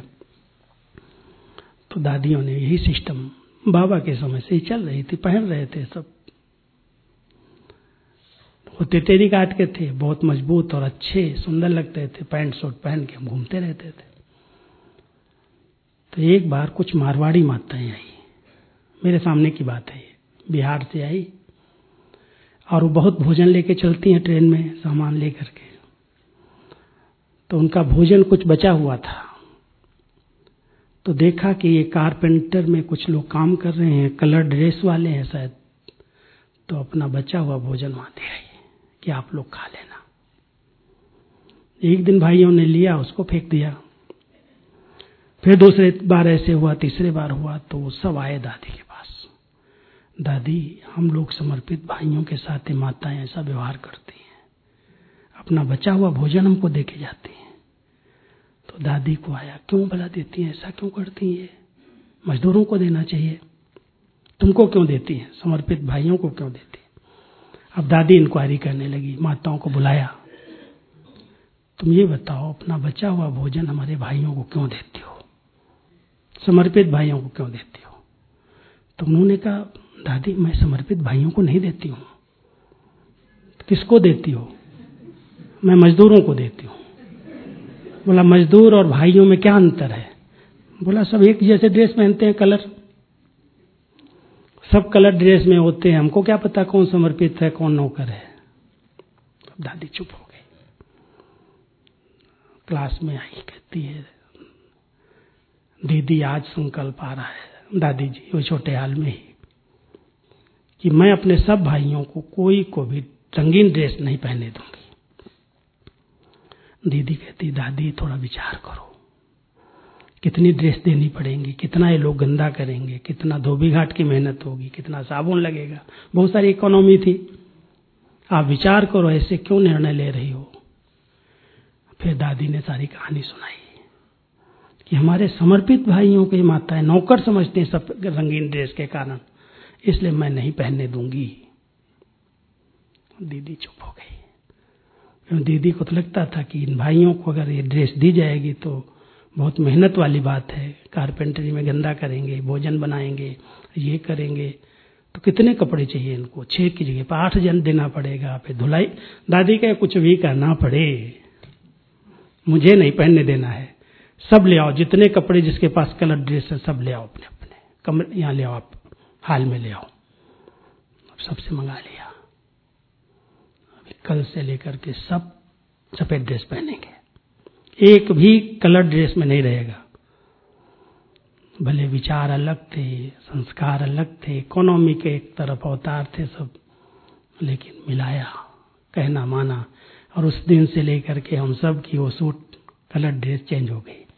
तो दादियों ने यही सिस्टम बाबा के समय से ही चल रही थी, पहन रहे थे सब। होते टेरी काट के थे, बहुत मजबूत और अच्छे सुंदर लगते थे, पैंट शर्ट पहन के हम घूमते रहते थे। तो एक बार कुछ मारवाड़ी माताएं आई, मेरे सामने की बात है, बिहार से आई, और वो बहुत भोजन लेके चलती हैं ट्रेन में सामान लेकर के। तो उनका भोजन कुछ बचा हुआ था, तो देखा कि ये कारपेंटर में कुछ लोग काम कर रहे हैं, कलर ड्रेस वाले हैं शायद, तो अपना बचा हुआ भोजन वहां दे आई कि आप लोग खा लेना। एक दिन भाइयों ने लिया, उसको फेंक दिया। फिर दूसरे बार ऐसे हुआ, तीसरे बार हुआ, तो वो सब आए दादी के पास। दादी, हम लोग समर्पित भाइयों के साथ माताएं ऐसा व्यवहार करती हैं, अपना बचा हुआ भोजन हमको देके जाती हैं। तो दादी को आया, क्यों भला देती हैं, ऐसा क्यों करती हैं, मजदूरों को देना चाहिए, तुमको क्यों देती हैं, समर्पित भाइयों को क्यों देती हैं। अब दादी इंक्वायरी करने लगी, माताओं को बुलाया, तुम ये बताओ, अपना बचा हुआ भोजन हमारे भाइयों को क्यों देती हो, समर्पित भाइयों को क्यों देती हो। तो उन्होंने कहा, दादी मैं समर्पित भाइयों को नहीं देती हूँ। तो किसको देती हो? मैं मजदूरों को देती हूँ। बोला, मजदूर और भाइयों में क्या अंतर है? बोला, सब एक जैसे ड्रेस पहनते हैं, कलर सब कलर ड्रेस में होते हैं, हमको क्या पता कौन समर्पित है कौन नौकर है। अब दादी चुप हो गई। क्लास में आई, कहती है, दीदी आज संकल्प आ रहा है, दादी जी वो छोटे हाल में ही, कि मैं अपने सब भाइयों को कोई को भी रंगीन ड्रेस नहीं पहने दूंगी। दीदी कहती, दादी थोड़ा विचार करो, कितनी ड्रेस देनी पड़ेंगी, कितना ये लोग गंदा करेंगे, कितना धोबी घाट की मेहनत होगी, कितना साबुन लगेगा, बहुत सारी इकोनॉमी थी, आप विचार करो, ऐसे क्यों निर्णय ले रही हो। फिर दादी ने सारी कहानी सुनाई कि हमारे समर्पित भाइयों के माताएं नौकर समझते हैं सब रंगीन ड्रेस के कारण, इसलिए मैं नहीं पहनने दूंगी। दीदी चुप हो गई। दीदी को तो लगता था कि इन भाइयों को अगर ये ड्रेस दी जाएगी तो बहुत मेहनत वाली बात है, कारपेंटरी में गंदा करेंगे, भोजन बनाएंगे, ये करेंगे, तो कितने कपड़े चाहिए इनको, 6 की जगह पर 8 जन देना पड़ेगा, फिर धुलाई। दादी का कुछ भी करना पड़े, मुझे नहीं पहनने देना है, सब ले आओ, जितने कपड़े जिसके पास कलर ड्रेस है सब ले आओ, अपने अपने कमरे यहाँ ले आओ, आप हाल में ले आओ। सबसे मंगा लिया, अभी कल से लेकर के सब सफेद ड्रेस पहनेंगे, एक भी कलर ड्रेस में नहीं रहेगा। भले विचार अलग थे, संस्कार अलग थे, इकोनॉमी के एक तरफ अवतार थे सब, लेकिन मिलाया, कहना माना, और उस दिन से लेकर के हम सब की वो सूट कलर ड्रेस चेंज हो गई।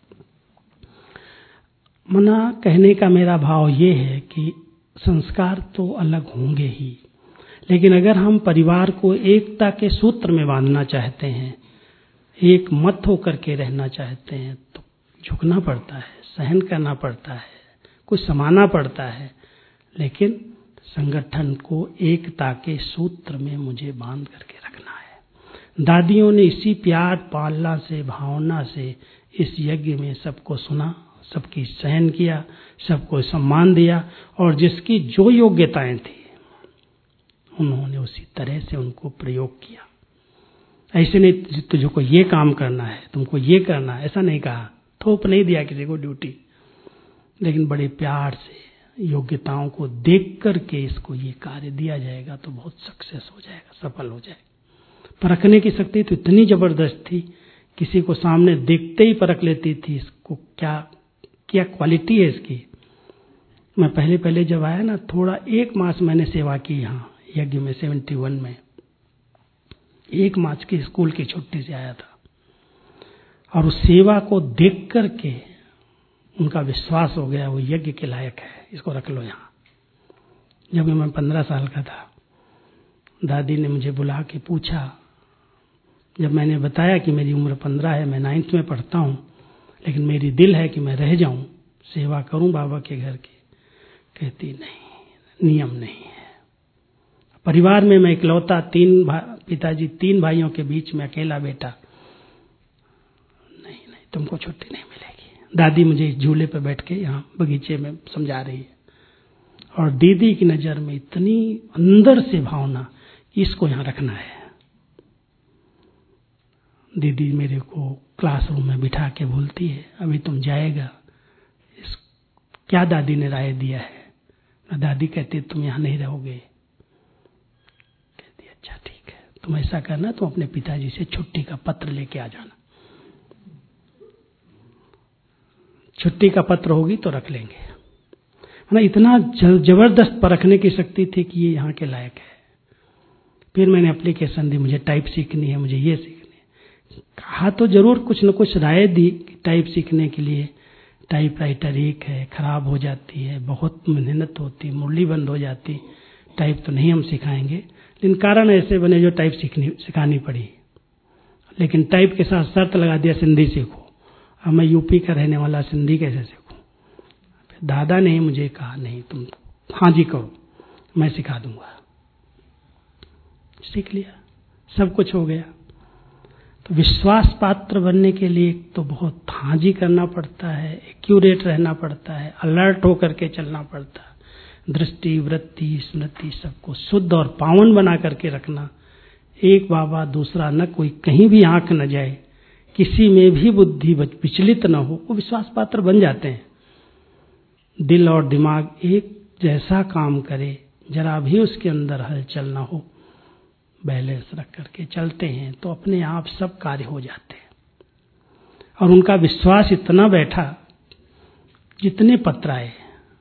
मना कहने का मेरा भाव ये है कि संस्कार तो अलग होंगे ही, लेकिन अगर हम परिवार को एकता के सूत्र में बांधना चाहते हैं, एक मत होकर के रहना चाहते हैं, तो झुकना पड़ता है, सहन करना पड़ता है, कुछ समाना पड़ता है, लेकिन संगठन को एकता के सूत्र में मुझे बांध करके रखना है। दादियों ने इसी प्यार पालना से, भावना से इस यज्ञ में सबको सुना, सबकी सहन किया, सबको सम्मान दिया, और जिसकी जो योग्यताएं थी उन्होंने उसी तरह से उनको प्रयोग किया। ऐसे नहीं तुझको ये काम करना है, तुमको ये करना है, ऐसा नहीं कहा, थोप नहीं दिया किसी को ड्यूटी, लेकिन बड़े प्यार से योग्यताओं को देख करके इसको ये कार्य दिया जाएगा तो बहुत सक्सेस हो जाएगा, सफल हो जाएगा। परखने की शक्ति तो इतनी जबरदस्त थी, किसी को सामने देखते ही परख लेती थी, इसको क्या क्या क्वालिटी है इसकी, मैं पहले जब आया ना, थोड़ा 1 मास मैंने सेवा की यहाँ यज्ञ में 71 में। 1 मास की स्कूल की छुट्टी से आया था, और उस सेवा को देख करके उनका विश्वास हो गया वो यज्ञ के लायक है, इसको रख लो यहाँ। जब मैं 15 साल का था, दादी ने मुझे बुला के पूछा, जब मैंने बताया कि मेरी उम्र 15 है, मैं 9th में पढ़ता हूँ, लेकिन मेरी दिल है कि मैं रह जाऊं, सेवा करूं बाबा के घर की। कहती नहीं, नियम नहीं है। परिवार में मैं इकलौता, पिताजी 3 भाइयों के बीच में अकेला बेटा। नहीं, तुमको छुट्टी नहीं मिलेगी। दादी मुझे झूले पे बैठ के यहाँ बगीचे में समझा रही है, और दीदी की नजर में इतनी अंदर से भावना कि इसको यहाँ रखना है। दीदी मेरे को क्लासरूम में बिठा के बोलती है, अभी तुम जाएगा, क्या दादी ने राय दिया है? दादी कहती तुम यहाँ नहीं रहोगे। कहती अच्छा ठीक है, तुम ऐसा करना, तुम अपने पिताजी से छुट्टी का पत्र लेके आ जाना। छुट्टी का पत्र होगी तो रख लेंगे। ना इतना जबरदस्त परखने की शक्ति थी कि ये यहाँ के लायक है। फिर मैंने एप्लीकेशन दी, मुझे टाइप सीखनी है, मुझे ये सीखनी है। कहा तो जरूर, कुछ न कुछ राय दी कि टाइप सीखने के लिए टाइपराइटर एक है, खराब हो जाती है, बहुत मेहनत होती, मुरली बंद हो जाती, टाइप तो नहीं हम सिखाएंगे। लेकिन कारण ऐसे बने जो टाइप सिखानी पड़ी। लेकिन टाइप के साथ शर्त लगा दिया, सिंधी सीखो। अब मैं यूपी का रहने वाला, सिंधी कैसे सीखूं? दादा ने मुझे कहा नहीं, तुम हाँ जी करो, मैं सिखा दूंगा। सीख लिया, सब कुछ हो गया। तो विश्वास पात्र बनने के लिए तो बहुत हाँ जी करना पड़ता है, एक्यूरेट रहना पड़ता है, अलर्ट होकर के चलना पड़ता है। दृष्टि, वृत्ति, स्मृति सबको शुद्ध और पावन बना करके रखना। एक बाबा दूसरा न कोई, कहीं भी आंख न जाए, किसी में भी बुद्धि विचलित न हो, वो विश्वास पात्र बन जाते हैं। दिल और दिमाग एक जैसा काम करे, जरा भी उसके अंदर हलचल न हो, बैलेंस रख करके चलते हैं तो अपने आप सब कार्य हो जाते हैं। और उनका विश्वास इतना बैठा, जितने पत्र आए,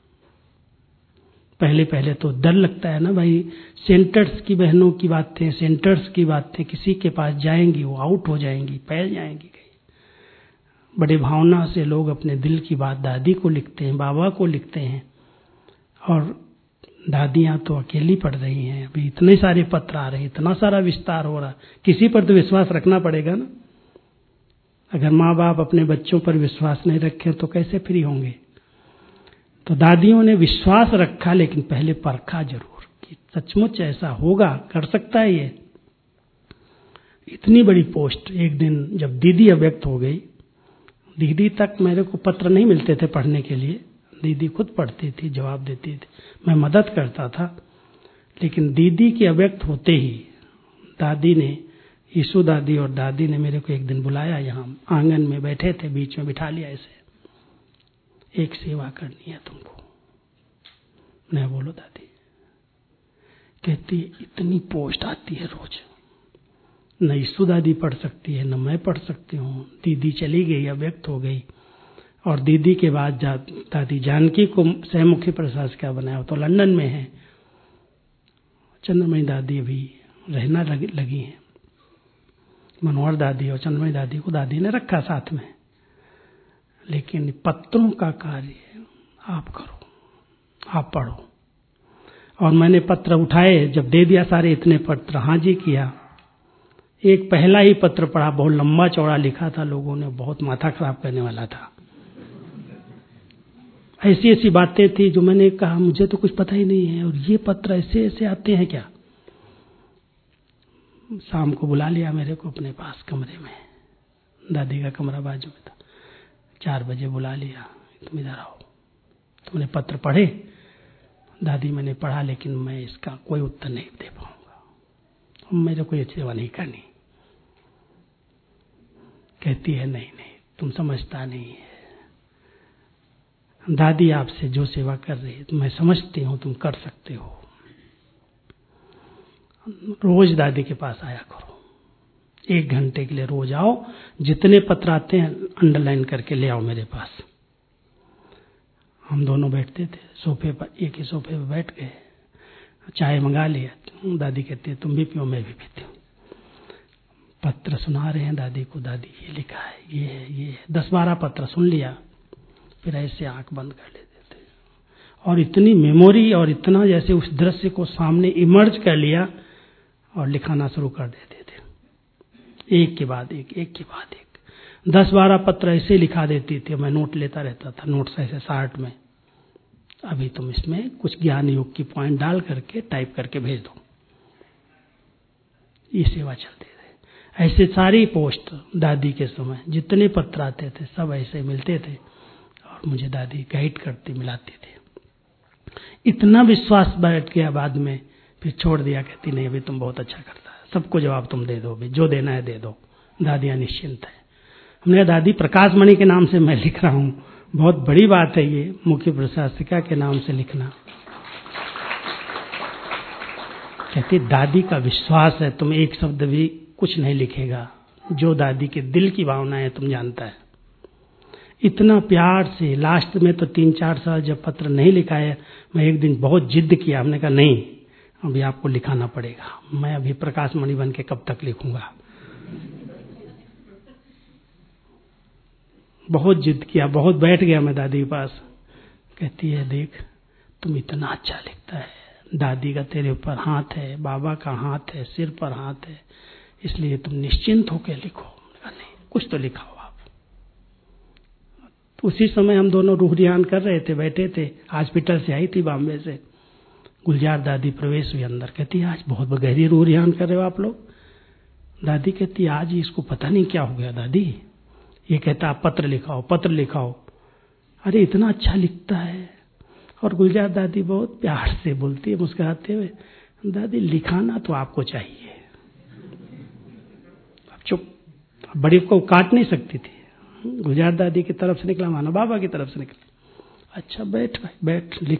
पहले तो डर लगता है ना भाई, सेंटर्स की बहनों की बातें, सेंटर्स की बातें किसी के पास जाएंगी, वो आउट हो जाएंगी, फैल जाएंगी कहीं। बड़े भावना से लोग अपने दिल की बात दादी को लिखते हैं, बाबा को लिखते हैं, और दादियां तो अकेली पढ़ रही हैं। अभी इतने सारे पत्र आ रहे हैं, इतना सारा विस्तार हो रहा, किसी पर तो विश्वास रखना पड़ेगा ना। अगर माँ बाप अपने बच्चों पर विश्वास नहीं रखें तो कैसे फ्री होंगे? तो दादियों ने विश्वास रखा, लेकिन पहले परखा जरूर कि सचमुच ऐसा होगा, कर सकता है ये। इतनी बड़ी पोस्ट। एक दिन जब दीदी अव्यक्त हो गई, दीदी तक मेरे को पत्र नहीं मिलते थे पढ़ने के लिए, दीदी खुद पढ़ती थी, जवाब देती थी, मैं मदद करता था। लेकिन दीदी के अव्यक्त होते ही दादी ने, यीशु दादी और दादी ने मेरे को एक दिन बुलाया, यहाँ आंगन में बैठे थे, बीच में बिठा लिया ऐसे, एक सेवा करनी है तुमको। मैं बोलो दादी। कहती इतनी पोस्ट आती है रोज, न यीशु दादी पढ़ सकती है, न मैं पढ़ सकती हूँ। दीदी चली गई, अव्यक्त हो गई, और दीदी के बाद दादी जानकी को सहमुखी प्रशासिका बनाया, तो लंदन में है। चंद्रमणि दादी अभी रहना लगी हैं। मनोहर दादी और चंद्रमणि दादी को दादी ने रखा साथ में। लेकिन पत्रों का कार्य आप करो, आप पढ़ो। और मैंने पत्र उठाए, जब दे दिया सारे इतने पत्र, हाँ जी किया। एक पहला ही पत्र पढ़ा, बहुत लंबा चौड़ा लिखा था, लोगों ने, बहुत माथा खराब करने वाला था। ऐसी ऐसी बातें थी जो मैंने कहा मुझे तो कुछ पता ही नहीं है, और ये पत्र ऐसे ऐसे आते हैं क्या? शाम को बुला लिया मेरे को अपने पास कमरे में, दादी का कमरा बाजू में था। 4 बजे बुला लिया, तुम इधर आओ, तुमने पत्र पढ़े? दादी मैंने पढ़ा, लेकिन मैं इसका कोई उत्तर नहीं दे पाऊंगा, मेरे को ये सेवा नहीं करनी। कहती है नहीं तुम समझता नहीं है, दादी आपसे जो सेवा कर रही है मैं समझती हूँ, तुम कर सकते हो। रोज दादी के पास आया करो, 1 घंटे के लिए रोज आओ, जितने पत्र आते हैं अंडरलाइन करके ले आओ मेरे पास। हम दोनों बैठते थे सोफे पर, एक ही सोफे पर बैठ गए, चाय मंगा लिया। दादी कहती है तुम भी पियो, मैं भी पीती हूँ। पत्र सुना रहे हैं दादी को, दादी ये लिखा है, ये है, ये है। 10-12 पत्र सुन लिया, फिर ऐसे आंख बंद कर लेते थे और इतनी मेमोरी और इतना जैसे उस दृश्य को सामने इमर्ज कर लिया और लिखाना शुरू कर देते थे, एक के बाद एक, एक के बाद एक। 10-12 पत्र ऐसे लिखा देती थी, मैं नोट लेता रहता था, नोट्स ऐसे शार्ट में, अभी तुम इसमें कुछ ज्ञान योग की पॉइंट डाल करके टाइप करके भेज दो। ये सेवा चलते थे। ऐसे सारी पोस्ट दादी के समय जितने पत्र आते थे सब ऐसे मिलते थे और मुझे दादी गाइड करती, मिलाती थी। इतना विश्वास बैठ गया, बाद में फिर छोड़ दिया, कहती नहीं अभी तुम बहुत अच्छा करता है, सबको जवाब तुम दे दो, अभी जो देना है दे दो, दादियाँ निश्चिंत है। हमने कहा दादी प्रकाश मणि के नाम से मैं लिख रहा हूँ, बहुत बड़ी बात है ये, मुख्य प्रशासिका के नाम से लिखना। कहती दादी का विश्वास है, तुम एक शब्द भी कुछ नहीं लिखेगा, जो दादी के दिल की भावना है तुम जानता है। इतना प्यार से, लास्ट में तो 3-4 साल जब पत्र नहीं लिखा है, मैं एक दिन बहुत जिद किया, हमने कहा नहीं अभी आपको लिखाना पड़ेगा, मैं अभी प्रकाश मणि बन के कब तक लिखूंगा। बहुत जिद किया, बहुत बैठ गया मैं दादी के पास। कहती है देख तुम इतना अच्छा लिखता है, दादी का तेरे ऊपर हाथ है, बाबा का हाथ है, सिर पर हाथ है, इसलिए तुम निश्चिंत होकर लिखो। नहीं कुछ तो लिखाओ आप। तो उसी समय हम दोनों रूह ध्यान कर रहे थे, बैठे थे, हॉस्पिटल से आई थी बॉम्बे से, गुलजार दादी प्रवेश हुई अंदर। कहती आज बहुत गहरी रूह ध्यान कर रहे हो आप लोग। दादी कहती आज इसको पता नहीं क्या हो गया दादी, ये कहता आप पत्र लिखाओ, पत्र लिखाओ। अरे इतना अच्छा लिखता है। और गुलजार दादी बहुत प्यार से बोलती है मुस्कुराते हुए, दादी लिखाना तो आपको चाहिए। अब चुप, बड़ी को काट नहीं सकती थी। गुलजार दादी की तरफ से निकला, मानो बाबा की तरफ से निकला। अच्छा बैठ भाई बैठ, लिख।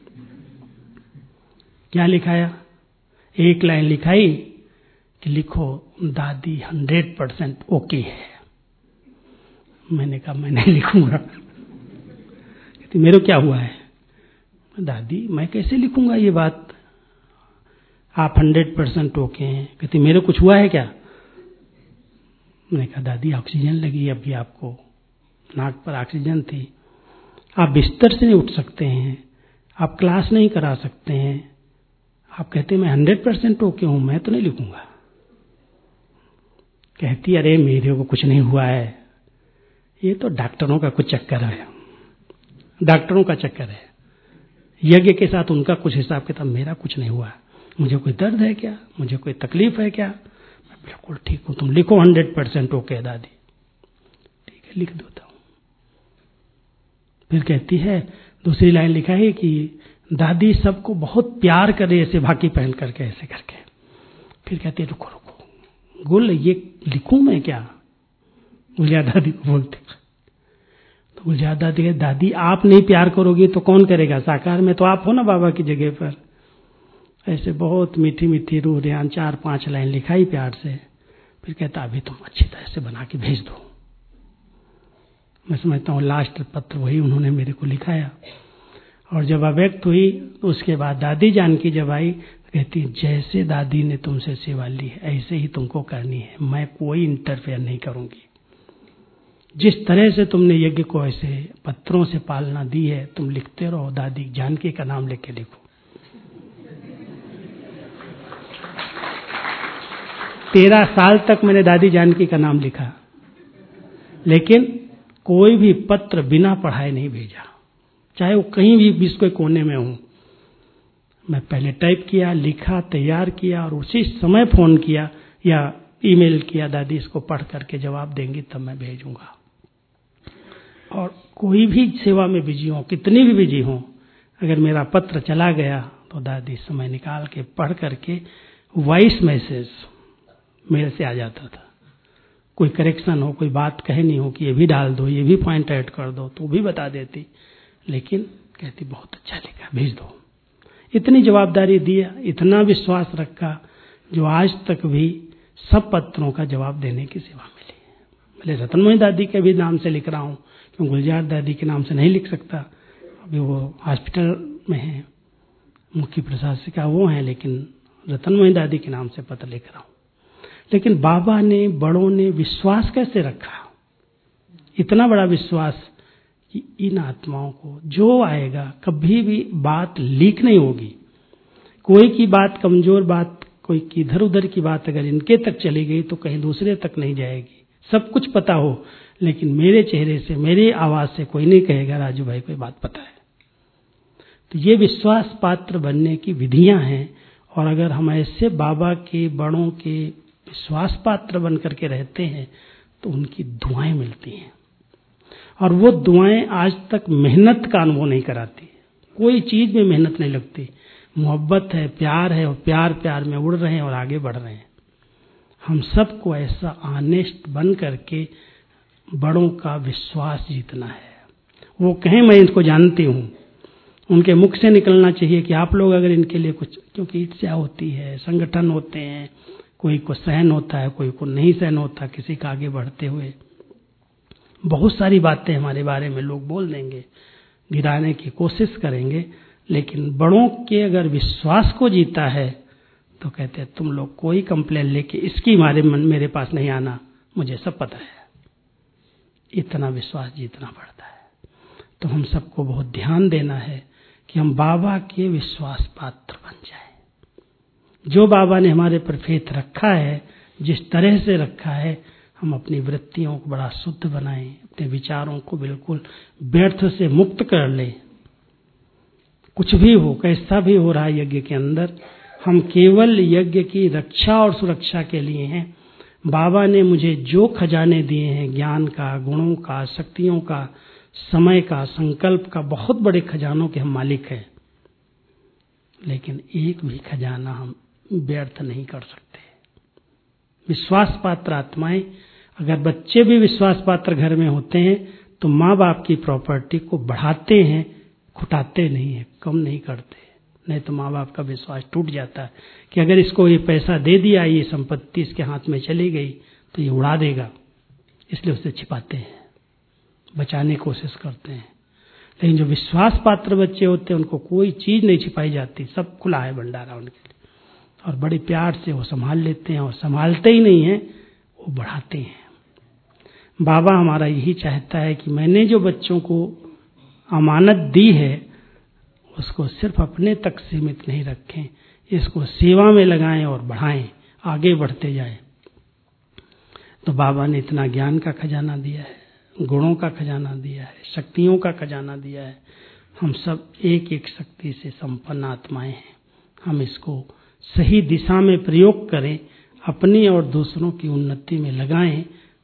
क्या लिखाया? एक लाइन लिखाई कि लिखो दादी 100% ओके है। मैंने कहा मैं नहीं लिखूंगा। कहती मेरे क्या हुआ है? दादी मैं कैसे लिखूंगा ये बात, आप 100% ओके हैं। कहती मेरे कुछ हुआ है क्या? मैंने कहा दादी ऑक्सीजन लगी अभी आपको, नाक पर ऑक्सीजन थी, आप बिस्तर से नहीं उठ सकते हैं, आप क्लास नहीं करा सकते हैं, आप कहते मैं 100% ओके हूं, मैं तो नहीं लिखूंगा। कहती अरे मेरे को कुछ नहीं हुआ है, ये तो डॉक्टरों का कुछ चक्कर है, डॉक्टरों का चक्कर है, यज्ञ के साथ उनका कुछ हिसाब किताब, मेरा कुछ नहीं हुआ। मुझे कोई दर्द है क्या, मुझे कोई तकलीफ है क्या? मैं बिल्कुल ठीक हूं, तुम लिखो 100% ओके दादी। ठीक है लिख देता हूं। फिर कहती है दूसरी लाइन लिखा है कि दादी सबको बहुत प्यार करे, ऐसे भाकी पहन करके ऐसे करके। फिर कहती है रुको रुको गुल ये लिखूं मैं क्या? गुलजार दादी को बोलते। तो गुलजार दादी कहती दादी आप नहीं प्यार करोगी तो कौन करेगा, साकार में तो आप हो ना बाबा की जगह पर। ऐसे बहुत मीठी मीठी रूह ध्यान 4-5 लाइन लिखाई प्यार से। फिर कहता अभी तुम अच्छी तरह से बना के भेज दो। मैं समझता हूँ लास्ट पत्र वही उन्होंने मेरे को लिखाया। और जब अव्यक्त हुई तो उसके बाद दादी जानकी जब आई कहती जैसे दादी ने तुमसे सेवा ली है ऐसे ही तुमको करनी है, मैं कोई इंटरफेयर नहीं करूंगी। जिस तरह से तुमने यज्ञ को ऐसे पत्रों से पालना दी है तुम लिखते रहो, दादी जानकी का नाम लेके लिखो। 13 साल तक मैंने दादी जानकी का नाम लिखा, लेकिन कोई भी पत्र बिना पढ़ाए नहीं भेजा, चाहे वो कहीं भी विश्व के कोने में हो। मैं पहले टाइप किया, लिखा, तैयार किया और उसी समय फोन किया या ईमेल किया, दादी इसको पढ़ करके जवाब देंगी तब मैं भेजूंगा। और कोई भी सेवा में बिजी हो, कितनी भी बिजी हो, अगर मेरा पत्र चला गया तो दादी समय निकाल के पढ़ करके वॉइस मैसेज मेरे से आ जाता था। कोई करेक्शन हो, कोई बात कहनी हो कि ये भी डाल दो, ये भी पॉइंट ऐड कर दो, तो भी बता देती। लेकिन कहती बहुत अच्छा लिखा, भेज दो। इतनी जवाबदारी दिया, इतना विश्वास रखा, जो आज तक भी सब पत्रों का जवाब देने की सेवा मिली। भले रतनमोहन दादी के भी नाम से लिख रहा हूँ, क्योंकि गुलजार दादी के नाम से नहीं लिख सकता, अभी वो हॉस्पिटल में है, मुख्य प्रशासिका वो हैं, लेकिन रतनमयी दादी के नाम से पत्र लिख रहा हूँ। लेकिन बाबा ने, बड़ों ने विश्वास कैसे रखा, इतना बड़ा विश्वास कि इन आत्माओं को जो आएगा कभी भी बात लीक नहीं होगी। कोई की बात, कमजोर बात, कोई की इधर उधर की बात अगर इनके तक चली गई तो कहीं दूसरे तक नहीं जाएगी। सब कुछ पता हो, लेकिन मेरे चेहरे से, मेरी आवाज से कोई नहीं कहेगा राजू भाई कोई बात पता है। तो ये विश्वास पात्र बनने की विधियां हैं, और अगर हम ऐसे बाबा के, बड़ों के विश्वास पात्र बन करके रहते हैं तो उनकी दुआएं मिलती हैं। और वो दुआएं आज तक मेहनत का अनुभव नहीं कराती, कोई चीज में मेहनत नहीं लगती। मोहब्बत है, प्यार है, और प्यार प्यार में उड़ रहे हैं और आगे बढ़ रहे हैं। हम सबको ऐसा ऑनेस्ट बन करके बड़ों का विश्वास जीतना है। वो कहें मैं इनको जानती हूँ, उनके मुख से निकलना चाहिए कि आप लोग अगर इनके लिए कुछ, क्योंकि ईर्ष्या होती है, संगठन होते हैं, कोई को सहन होता है, कोई को नहीं सहन होता, किसी का आगे बढ़ते हुए बहुत सारी बातें हमारे बारे में लोग बोल देंगे, गिराने की कोशिश करेंगे। लेकिन बड़ों के अगर विश्वास को जीता है तो कहते हैं तुम लोग कोई कंप्लेन लेके इसकी मेरे पास नहीं आना, मुझे सब पता है। इतना विश्वास जीतना पड़ता है। तो हम सबको बहुत ध्यान देना है कि हम बाबा के विश्वास पात्र बन जाएं। जो बाबा ने हमारे पर फेथ रखा है, जिस तरह से रखा है, हम अपनी वृत्तियों को बड़ा शुद्ध बनाएं, अपने विचारों को बिल्कुल व्यर्थ से मुक्त कर लें। कुछ भी हो, कैसा भी हो रहा है यज्ञ के अंदर, हम केवल यज्ञ की रक्षा और सुरक्षा के लिए हैं। बाबा ने मुझे जो खजाने दिए हैं, ज्ञान का, गुणों का, शक्तियों का, समय का, संकल्प का, बहुत बड़े खजानों के हम मालिक हैं। लेकिन एक भी खजाना हम व्यर्थ नहीं कर सकते। विश्वास पात्र आत्माएं, अगर बच्चे भी विश्वास पात्र घर में होते हैं तो माँ बाप की प्रॉपर्टी को बढ़ाते हैं, खुटाते नहीं है, कम नहीं करते। नहीं तो माँ बाप का विश्वास टूट जाता है कि अगर इसको ये पैसा दे दिया, ये संपत्ति इसके हाथ में चली गई तो ये उड़ा देगा, इसलिए उसे छिपाते हैं, बचाने की कोशिश करते हैं। लेकिन जो विश्वास पात्र बच्चे होते हैं उनको कोई चीज नहीं छिपाई जाती, सब खुला है भंडारा उनके लिए, और बड़े प्यार से वो संभाल लेते हैं, और संभालते ही नहीं है, वो बढ़ाते हैं। बाबा हमारा यही चाहता है कि मैंने जो बच्चों को अमानत दी है उसको सिर्फ अपने तक सीमित नहीं रखें, इसको सेवा में लगाएं और बढ़ाएं, आगे बढ़ते जाएं। तो बाबा ने इतना ज्ञान का खजाना दिया है, गुणों का खजाना दिया है, शक्तियों का खजाना दिया है। हम सब एक एक शक्ति से संपन्न आत्माएं हैं। हम इसको सही दिशा में प्रयोग करें, अपनी और दूसरों की उन्नति में लगाएं,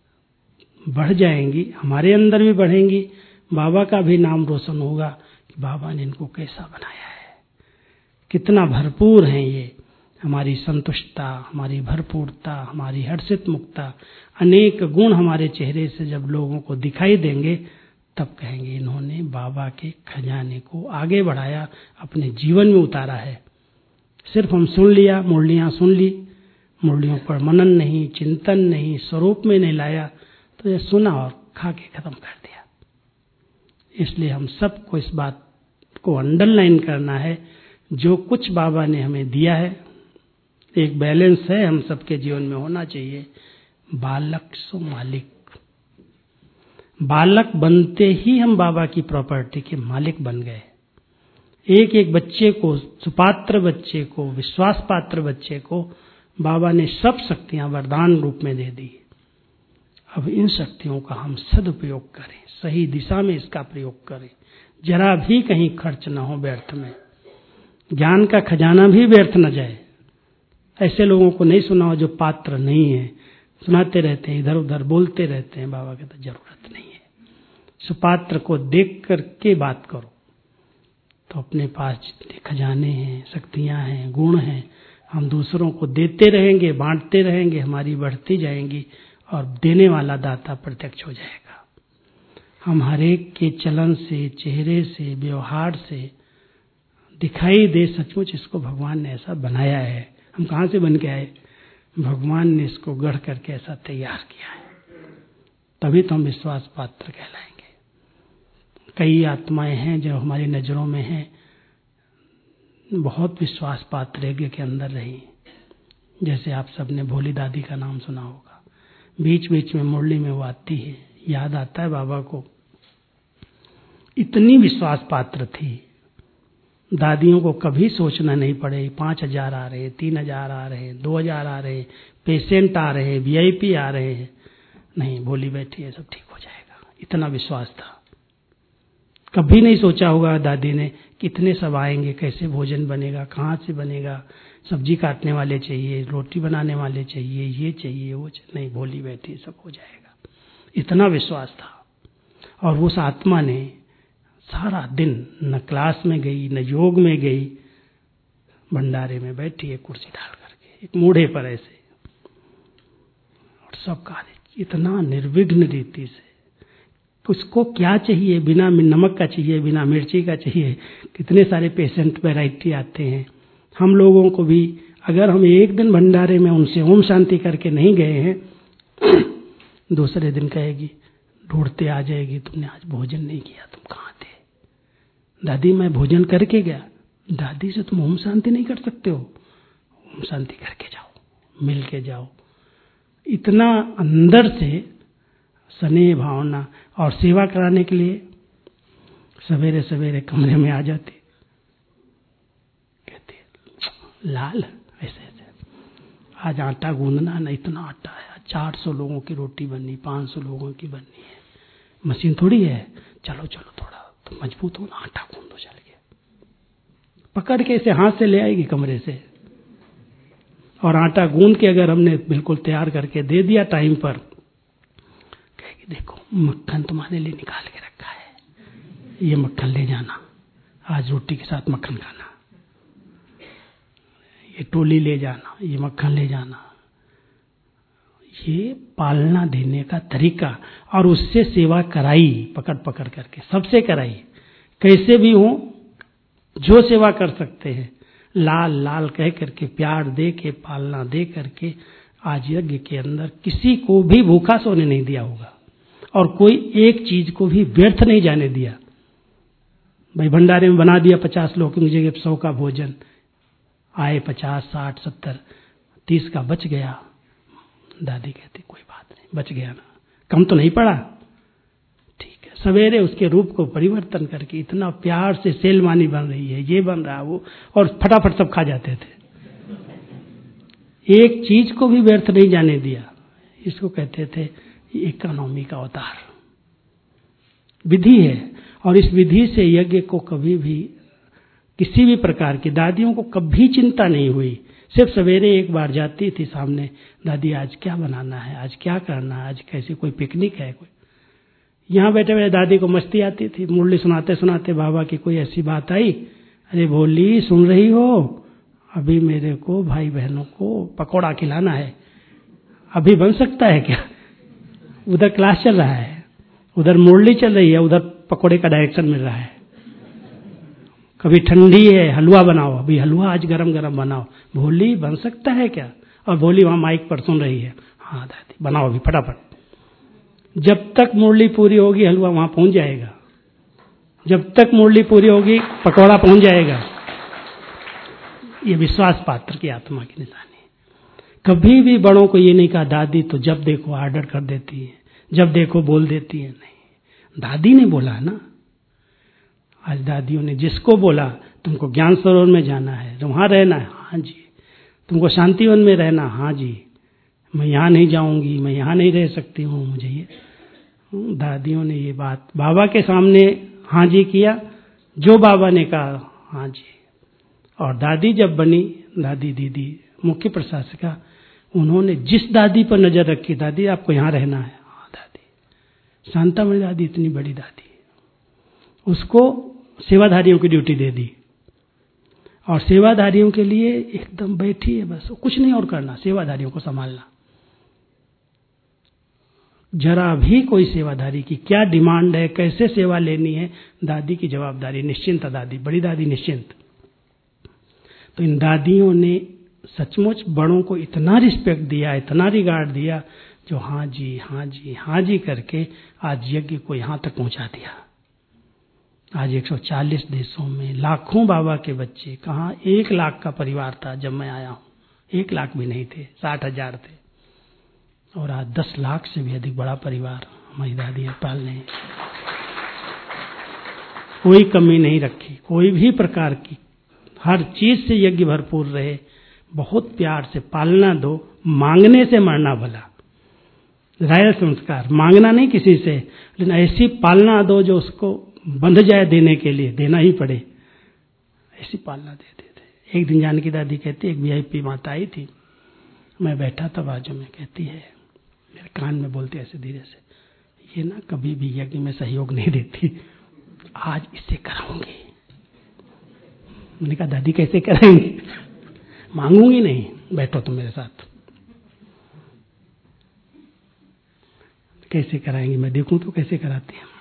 बढ़ जाएंगी, हमारे अंदर भी बढ़ेंगी, बाबा का भी नाम रोशन होगा कि बाबा ने इनको कैसा बनाया है, कितना भरपूर है ये। हमारी संतुष्टता, हमारी भरपूरता, हमारी हर्षित मुक्ता, अनेक गुण हमारे चेहरे से जब लोगों को दिखाई देंगे तब कहेंगे इन्होंने बाबा के खजाने को आगे बढ़ाया, अपने जीवन में उतारा है। सिर्फ हम सुन लिया, मुरलियां सुन ली, मुरलियों पर मनन नहीं, चिंतन नहीं, स्वरूप में नहीं लाया, तो ये सुना और खा के खत्म कर दिया। इसलिए हम सबको इस बात को अंडरलाइन करना है, जो कुछ बाबा ने हमें दिया है, एक बैलेंस है हम सबके जीवन में होना चाहिए। बालक सो मालिक, बालक बनते ही हम बाबा की प्रॉपर्टी के मालिक बन गए। एक एक बच्चे को, सुपात्र बच्चे को, विश्वास पात्र बच्चे को बाबा ने सब शक्तियां वरदान रूप में दे दी। अब इन शक्तियों का हम सदुपयोग करें, सही दिशा में इसका प्रयोग करें, जरा भी कहीं खर्च ना हो व्यर्थ में, ज्ञान का खजाना भी व्यर्थ न जाए। ऐसे लोगों को नहीं सुनाओ जो पात्र नहीं है, सुनाते रहते हैं, इधर उधर बोलते रहते हैं। बाबा कहते जरूरत नहीं है, सुपात्र को देख करके बात करो। तो अपने पास जितने खजाने हैं, शक्तियां हैं, गुण हैं, हम दूसरों को देते रहेंगे, बांटते रहेंगे, हमारी बढ़ती जाएंगी और देने वाला दाता प्रत्यक्ष हो जाएगा। हम हरेक के चलन से, चेहरे से, व्यवहार से दिखाई दे सचमुच इसको भगवान ने ऐसा बनाया है। हम कहाँ से बन के आए? भगवान ने इसको गढ़ करके ऐसा तैयार किया है, तभी तो हम विश्वास पात्र कहलाएंगे। कई आत्माएं हैं जो हमारी नजरों में हैं, बहुत विश्वास पात्र यज्ञ के अंदर रही। जैसे आप सबने भोली दादी का नाम सुना होगा, बीच बीच में मुरली में वो आती है, याद आता है बाबा को। इतनी विश्वास पात्र थी, दादियों को कभी सोचना नहीं पड़े 5,000 आ रहे, 3,000 आ रहे, 2,000 आ रहे, पेशेंट आ रहे, VIP आ रहे हैं, नहीं, भोली बैठी है, सब ठीक हो जाएगा। इतना विश्वास था। कभी नहीं सोचा होगा दादी ने कितने सब आएंगे, कैसे भोजन बनेगा, कहाँ से बनेगा, सब्जी काटने वाले चाहिए, रोटी बनाने वाले चाहिए, ये चाहिए वो चाहिए, नहीं, भोली बैठी, सब हो जाएगा। इतना विश्वास था। और उस आत्मा ने सारा दिन न क्लास में गई, न योग में गई, भंडारे में बैठी है कुर्सी डाल करके, एक मूढ़े पर ऐसे, और सब कार्य इतना निर्विघ्न रीति से। उसको क्या चाहिए, बिना नमक का चाहिए, बिना मिर्ची का चाहिए। कितने सारे पेशेंट वैरायटी आते हैं। हम लोगों को भी, अगर हम एक दिन भंडारे में उनसे ओम शांति करके नहीं गए हैं, दूसरे दिन कहेगी, ढूंढते आ जाएगी, तुमने आज भोजन नहीं किया, तुम कहाँ थे? दादी मैं भोजन करके गया। दादी से तुम ओम शांति नहीं कर सकते हो? ओम शांति करके जाओ, मिल के जाओ। इतना अंदर से स्नेह भावना। और सेवा कराने के लिए सवेरे सवेरे कमरे में आ जाती, कहती लाल ऐसे ऐसे आज आटा गूंदना ना, इतना आटा है, 400 लोगों की रोटी बननी, 500 लोगों की बननी है, मशीन थोड़ी है, चलो चलो थोड़ा तो मजबूत हो ना, आटा गूंद दो चल के। पकड़ के इसे हाथ से ले आएगी कमरे से, और आटा गूंद के अगर हमने बिल्कुल तैयार करके दे दिया टाइम पर, देखो मक्खन तुम्हारे लिए निकाल के रखा है, ये मक्खन ले जाना, आज रोटी के साथ मक्खन खाना, ये टोली ले जाना, ये मक्खन ले जाना। ये पालना देने का तरीका। और उससे सेवा कराई, पकड़ पकड़ करके सबसे कराई, कैसे भी हो, जो सेवा कर सकते हैं, लाल लाल कह करके, प्यार दे के, पालना दे करके। आज यज्ञ के अंदर किसी को भी भूखा सोने नहीं दिया होगा, और कोई एक चीज को भी व्यर्थ नहीं जाने दिया। भाई भंडारे में बना दिया 50 लोगों की जगह 100 का भोजन, आए 50, 60, 70, 30 का बच गया। दादी कहती कोई बात नहीं, बच गया ना, कम तो नहीं पड़ा, ठीक है। सवेरे उसके रूप को परिवर्तन करके इतना प्यार से सेलमानी बन रही है, ये बन रहा वो, और फटाफट सब खा जाते थे। एक चीज को भी व्यर्थ नहीं जाने दिया। इसको कहते थे इकोनॉमी का अवतार। विधि है, और इस विधि से यज्ञ को कभी भी किसी भी प्रकार की, दादियों को कभी चिंता नहीं हुई। सिर्फ सवेरे एक बार जाती थी सामने, दादी आज क्या बनाना है, आज क्या करना है, आज कैसे कोई पिकनिक है, कोई। यहाँ बैठे बैठे दादी को मस्ती आती थी। मुरली सुनाते सुनाते बाबा की कोई ऐसी बात आई, अरे भोली सुन रही हो, अभी मेरे को भाई बहनों को पकौड़ा खिलाना है, अभी बन सकता है क्या? उधर क्लास चल रहा है, उधर मुरली चल रही है, उधर पकौड़े का डायरेक्शन मिल रहा है। कभी ठंडी है, हलवा बनाओ, अभी हलवा आज गरम गरम बनाओ, भोली बन सकता है क्या? और भोली वहां माइक पर सुन रही है, हाँ दादी बनाओ अभी फटाफट। जब तक मुरली पूरी होगी हलवा वहां पहुंच जाएगा, जब तक मुरली पूरी होगी पकौड़ा पहुंच जाएगा। ये विश्वास पात्र की आत्मा की निशानी। कभी भी बड़ों को ये नहीं कहा दादी तो जब देखो ऑर्डर कर देती है, जब देखो बोल देती है, नहीं, दादी ने बोला ना। आज दादियों ने जिसको बोला तुमको ज्ञान सरोवर में जाना है, वहां रहना है, हाँ जी। तुमको शांतिवन में रहना, हाँ जी। मैं यहाँ नहीं जाऊंगी, मैं यहाँ नहीं रह सकती हूँ, मुझे ये। दादियों ने ये बात बाबा के सामने हाँ जी किया, जो बाबा ने कहा हाँ जी। और दादी जब बनी, दादी दीदी मुख्य प्रशासिका, उन्होंने जिस दादी पर नजर रखी, दादी आपको यहाँ रहना है, हाँ दादी। शांतामणि दादी इतनी बड़ी दादी, उसको सेवाधारियों की ड्यूटी दे दी, और सेवाधारियों के लिए एकदम बैठी है, बस कुछ नहीं और करना, सेवाधारियों को संभालना। जरा भी कोई सेवाधारी की क्या डिमांड है, कैसे सेवा लेनी है, दादी की जवाबदारी। निश्चिंत दादी, बड़ी दादी निश्चिंत। तो इन दादियों ने सचमुच बड़ों को इतना रिस्पेक्ट दिया, इतना रिगार्ड दिया, जो हाँ जी हाँ जी हाँ जी करके आज यज्ञ को यहां तक पहुंचा दिया। आज 140 देशों में लाखों बाबा के बच्चे, कहाँ 1 लाख का परिवार था जब मैं आया हूँ, 1 लाख भी नहीं थे, 60,000 थे। और आज 10 लाख से भी अधिक बड़ा परिवार हमारी दादी पालने। कोई कमी नहीं रखी, कोई भी प्रकार की, हर चीज से यज्ञ भरपूर रहे। बहुत प्यार से पालना दो, मांगने से मरना भला। रायल संस्कार, मांगना नहीं किसी से, लेकिन ऐसी पालना दो जो उसको बंध जाए देने के लिए, देना ही पड़े, ऐसी पालना देते थे। एक दिन जानकी दादी कहती, एक वीआईपी माता आई थी, मैं बैठा था बाजू में, कहती है, मेरे कान में बोलते ऐसे धीरे से, ये ना कभी भी यज्ञ में सहयोग नहीं देती, आज इससे कराऊंगी। मैंने कहा दादी कैसे कराएंगे? मांगूंगी नहीं, बैठो तुम मेरे साथ। कैसे कराएंगी, मैं देखूं तो कैसे कराती है।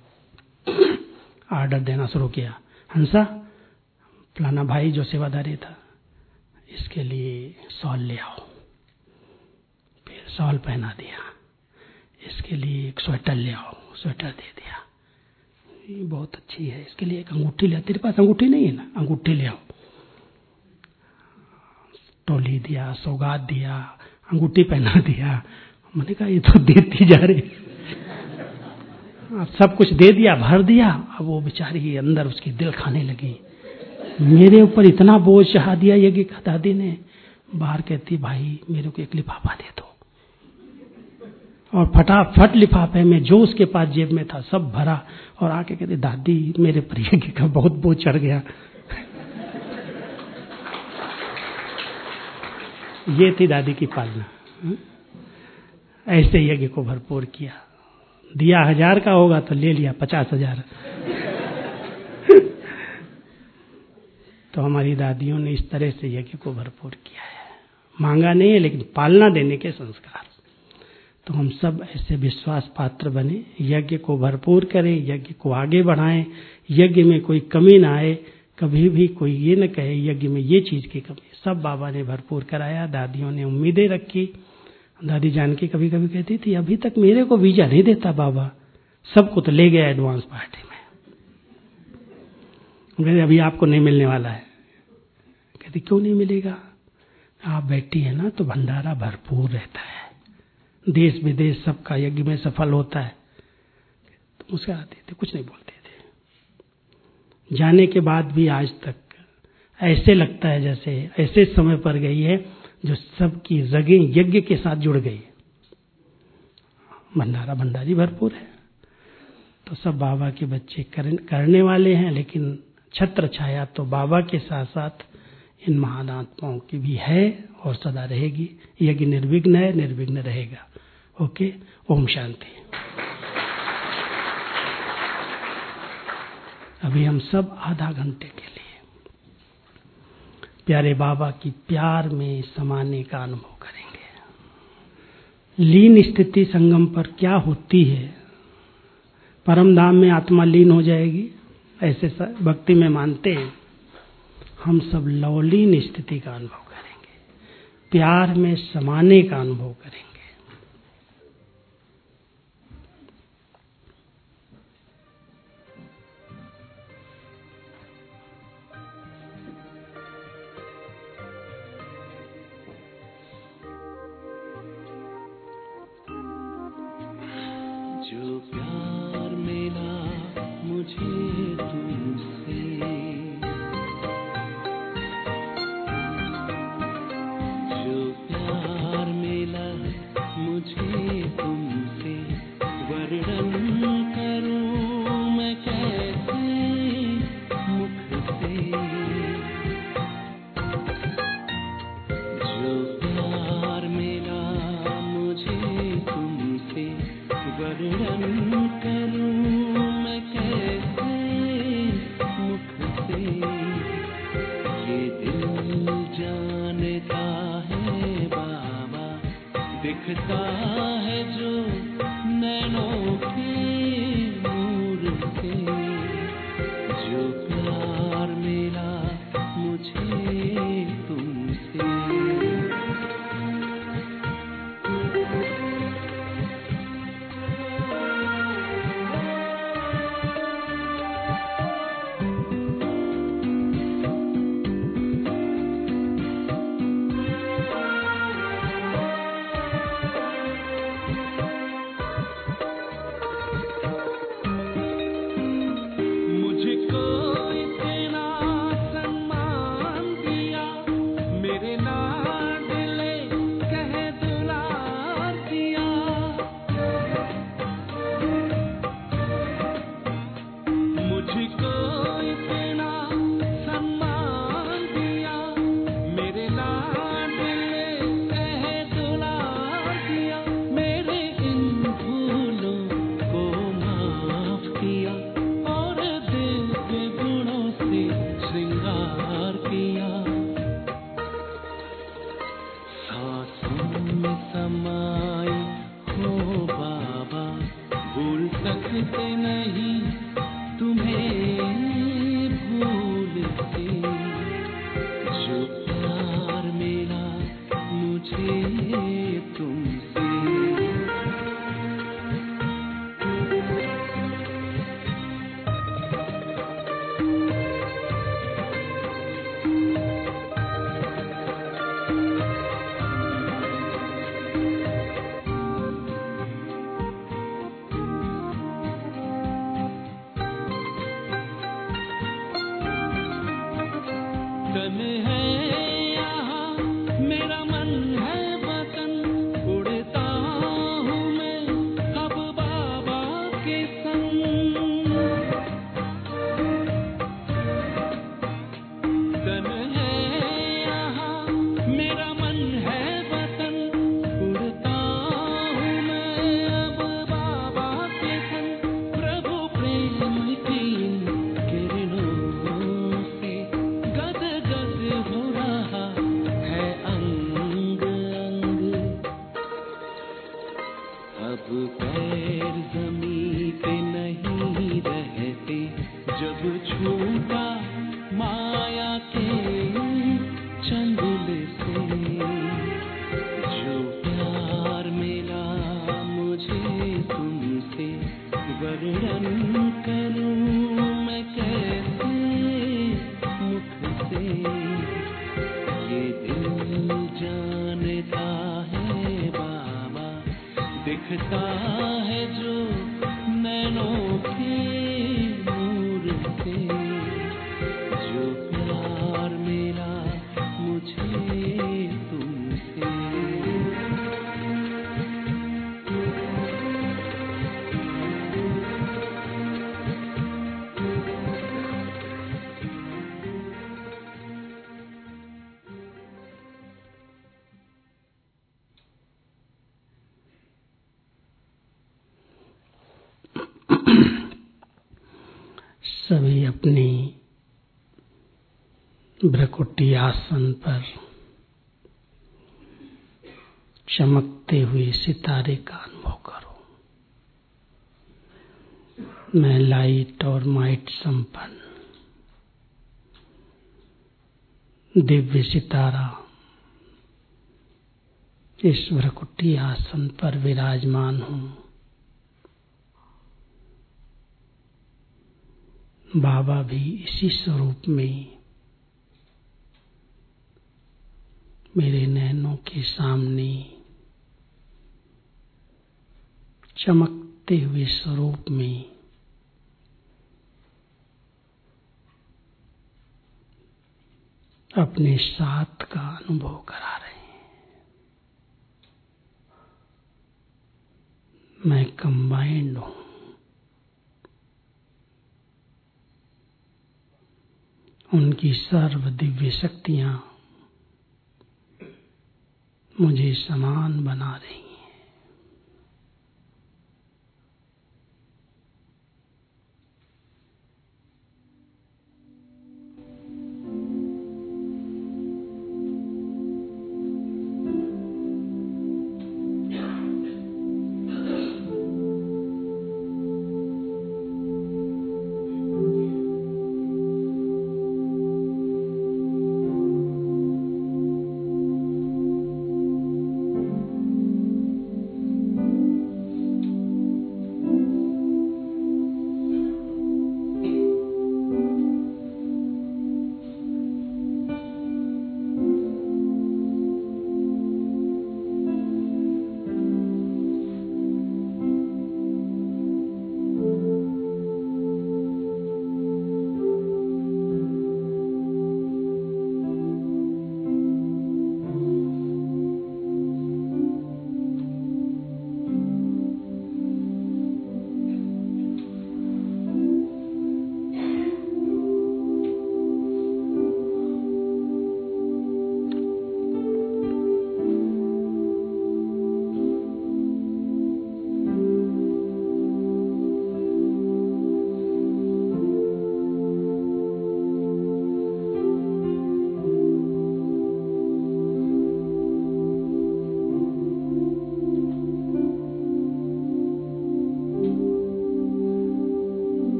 ऑर्डर देना शुरू किया, हंसा फलाना भाई जो सेवादारी था, इसके लिए शॉल ले आओ। फिर शॉल पहना दिया, इसके लिए एक स्वेटर ले आओ, स्वेटर दे दिया। ये बहुत अच्छी है, इसके लिए एक अंगूठी ले, तेरे पास अंगूठी नहीं है ना, अंगूठी ले आओ। टोली दिया, सौगात दिया, अंगूठी पहना दिया। मैंने कहा ये तो देती जा रही, सब कुछ दे दिया, भर दिया। अब वो बेचारी अंदर उसकी दिल खाने लगी, मेरे ऊपर इतना बोझ चढ़ा दिया यज्ञ का। दादी ने बाहर कहती, भाई मेरे को एक लिफाफा दे दो। और फटाफट लिफाफे में जो उसके पास जेब में था सब भरा, और आके कहती, दादी मेरे पर यज्ञ का बहुत बोझ चढ़ गया। ये थी दादी की पालना। ऐसे यज्ञ को भरपूर किया। दिया 1000 का होगा तो ले लिया 50,000। तो हमारी दादियों ने इस तरह से यज्ञ को भरपूर किया है। मांगा नहीं है, लेकिन पालना देने के संस्कार। तो हम सब ऐसे विश्वास पात्र बने, यज्ञ को भरपूर करें, यज्ञ को आगे बढ़ाएं, यज्ञ में कोई कमी ना आए। कभी भी कोई ये न कहे यज्ञ में ये चीज की कमी। सब बाबा ने भरपूर कराया, दादियों ने उम्मीदें रखी। दादी जानकी कभी कभी कहती थी, अभी तक मेरे को वीजा नहीं देता बाबा, सबको तो ले गया एडवांस पार्टी में, अभी आपको नहीं मिलने वाला है। कहती क्यों नहीं मिलेगा? आप बैठी है ना तो भंडारा भरपूर रहता है, देश विदेश सबका यज्ञ में सफल होता है। तो मुस्कुराते थे, कुछ नहीं बोलते थे। जाने के बाद भी आज तक ऐसे लगता है जैसे ऐसे समय पर गई है जो सबकी रगें यज्ञ के साथ जुड़ गई। भंडारा भंडारी भरपूर है। तो सब बाबा के बच्चे करने वाले हैं, लेकिन छत्र छाया तो बाबा के साथ साथ इन महान आत्माओं की भी है और सदा रहेगी। यज्ञ निर्विघ्न है, निर्विघ्न रहेगा। ओके, ओम शांति। अभी हम सब आधा घंटे के लिए प्यारे बाबा की प्यार में समाने का अनुभव करेंगे। लीन स्थिति संगम पर क्या होती है? परम धाम में आत्मा लीन हो जाएगी, ऐसे भक्ति में मानते हैं। हम सब लवलीन स्थिति का अनुभव करेंगे, प्यार में समाने का अनुभव करेंगे। जो प्यार मिला मुझे तुमसे, जो प्यार मिला मुझे तुमसे, वर्णन करूं मैं कैसे मुख से। जो प्यार मिला मुझे तुमसे, वर्णन करूं मैं कैसे मुख से। ये दिल जानता है बाबा, दिखता है जो नैनों के नूर से। जो प्यार मिला मुझे तुमसे, तन है यहाँ मेरा मन है वतन, उड़ता हूँ मैं अब बाबा के संग। तन है यहाँ मेरा मन है वतन, उड़ता हूँ मैं अब बाबा के संग। प्रभु प्रेम की किरणों से गद गद हो रहा है अंग अंग। अब पैर ज़मीं पे नहीं रहते, जब छूटा माया के चंगुल से। जो प्यार मिला मुझे तुमसे, वर्णन करूं मैं कैसे मुख से। ये दिल जानता है बाबा, दिखता है जो नैनों के नूर से। जो प्यार मिला मुझे तुमसे। सभी अपनी भ्रकुटी आसन पर चमकते हुए सितारे का अनुभव करो। मैं लाइट और माइट संपन्न दिव्य सितारा इस भ्रकुटी आसन पर विराजमान हूँ। बाबा भी इसी स्वरूप में मेरे नैनों के सामने चमकते हुए स्वरूप में अपने साथ का अनुभव करा रहे हैं। मैं कंबाइंड हूँ। उनकी सर्व दिव्य शक्तियां मुझे समान बना रही हैं।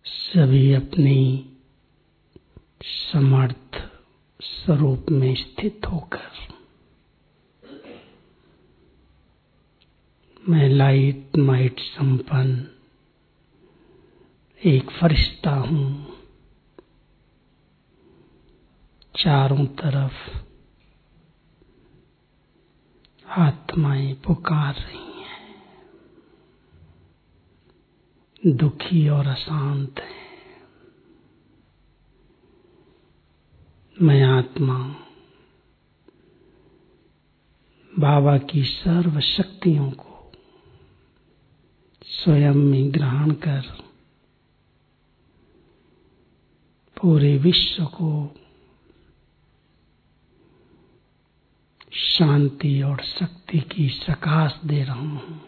सभी अपनी समर्थ स्वरूप में स्थित होकर मैं लाइट माइट संपन्न एक फरिश्ता हूँ। चारों तरफ आत्माएं पुकार रही हैं, दुखी और अशांत हैं। मैं आत्मा बाबा की सर्व शक्तियों को स्वयं में ग्रहण कर पूरे विश्व को शांति और शक्ति की प्रकाश दे रहा हूँ।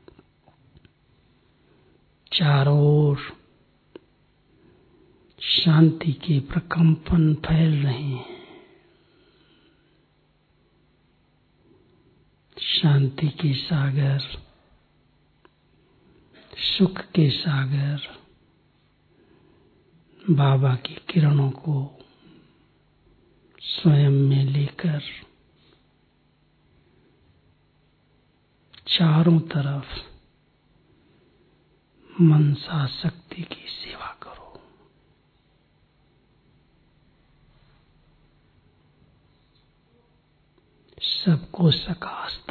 चारों ओर शांति के प्रकंपन फैल रहे हैं। शांति के सागर, सुख के सागर बाबा की किरणों को स्वयं में लेकर चारों तरफ मनसा शक्ति की सेवा करो। सबको प्रकाश